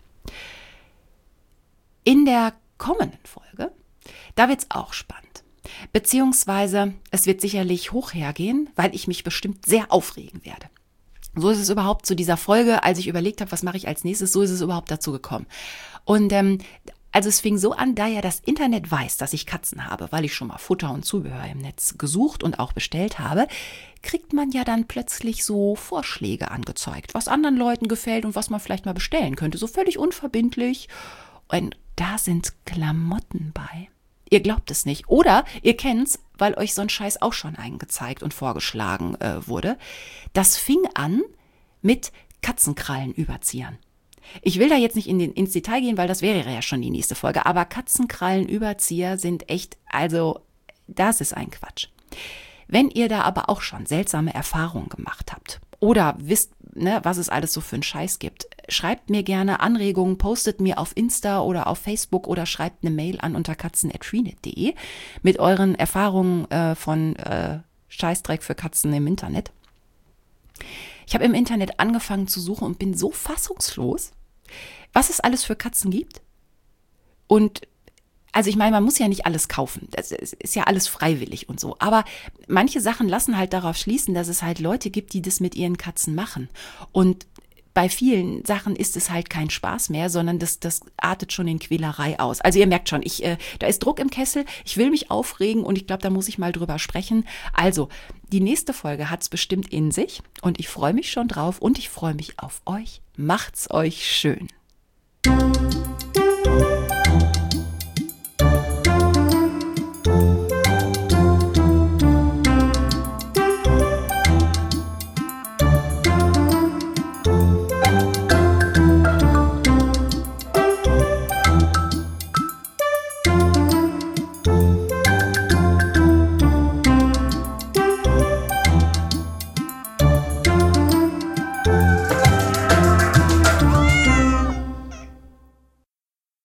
In der kommenden Folge, da wird's auch spannend. Beziehungsweise es wird sicherlich hoch hergehen, weil ich mich bestimmt sehr aufregen werde. So ist es überhaupt zu dieser Folge, als ich überlegt habe, was mache ich als nächstes, so ist es überhaupt dazu gekommen. Und ähm, also es fing so an, da ja das Internet weiß, dass ich Katzen habe, weil ich schon mal Futter und Zubehör im Netz gesucht und auch bestellt habe, kriegt man ja dann plötzlich so Vorschläge angezeigt, was anderen Leuten gefällt und was man vielleicht mal bestellen könnte, so völlig unverbindlich. Und da sind Klamotten bei. Ihr glaubt es nicht. Oder ihr kennt's, weil euch so ein Scheiß auch schon eingezeigt und vorgeschlagen äh, wurde. Das fing an mit Katzenkrallenüberziehern. Ich will da jetzt nicht in den, ins Detail gehen, weil das wäre ja schon die nächste Folge. Aber Katzenkrallenüberzieher sind echt, also das ist ein Quatsch. Wenn ihr da aber auch schon seltsame Erfahrungen gemacht habt oder wisst, ne, was es alles so für einen Scheiß gibt, schreibt mir gerne Anregungen, postet mir auf Insta oder auf Facebook oder schreibt eine Mail an unterkatzen at freenet punkt de mit euren Erfahrungen äh, von äh, Scheißdreck für Katzen im Internet. Ich habe im Internet angefangen zu suchen und bin so fassungslos, was es alles für Katzen gibt. Und also ich meine, man muss ja nicht alles kaufen. Das ist ja alles freiwillig und so. Aber manche Sachen lassen halt darauf schließen, dass es halt Leute gibt, die das mit ihren Katzen machen. Und bei vielen Sachen ist es halt kein Spaß mehr, sondern das, das artet schon in Quälerei aus. Also ihr merkt schon, ich, äh, da ist Druck im Kessel, ich will mich aufregen und ich glaube, da muss ich mal drüber sprechen. Also, die nächste Folge hat's bestimmt in sich und ich freue mich schon drauf und ich freue mich auf euch. Macht's euch schön.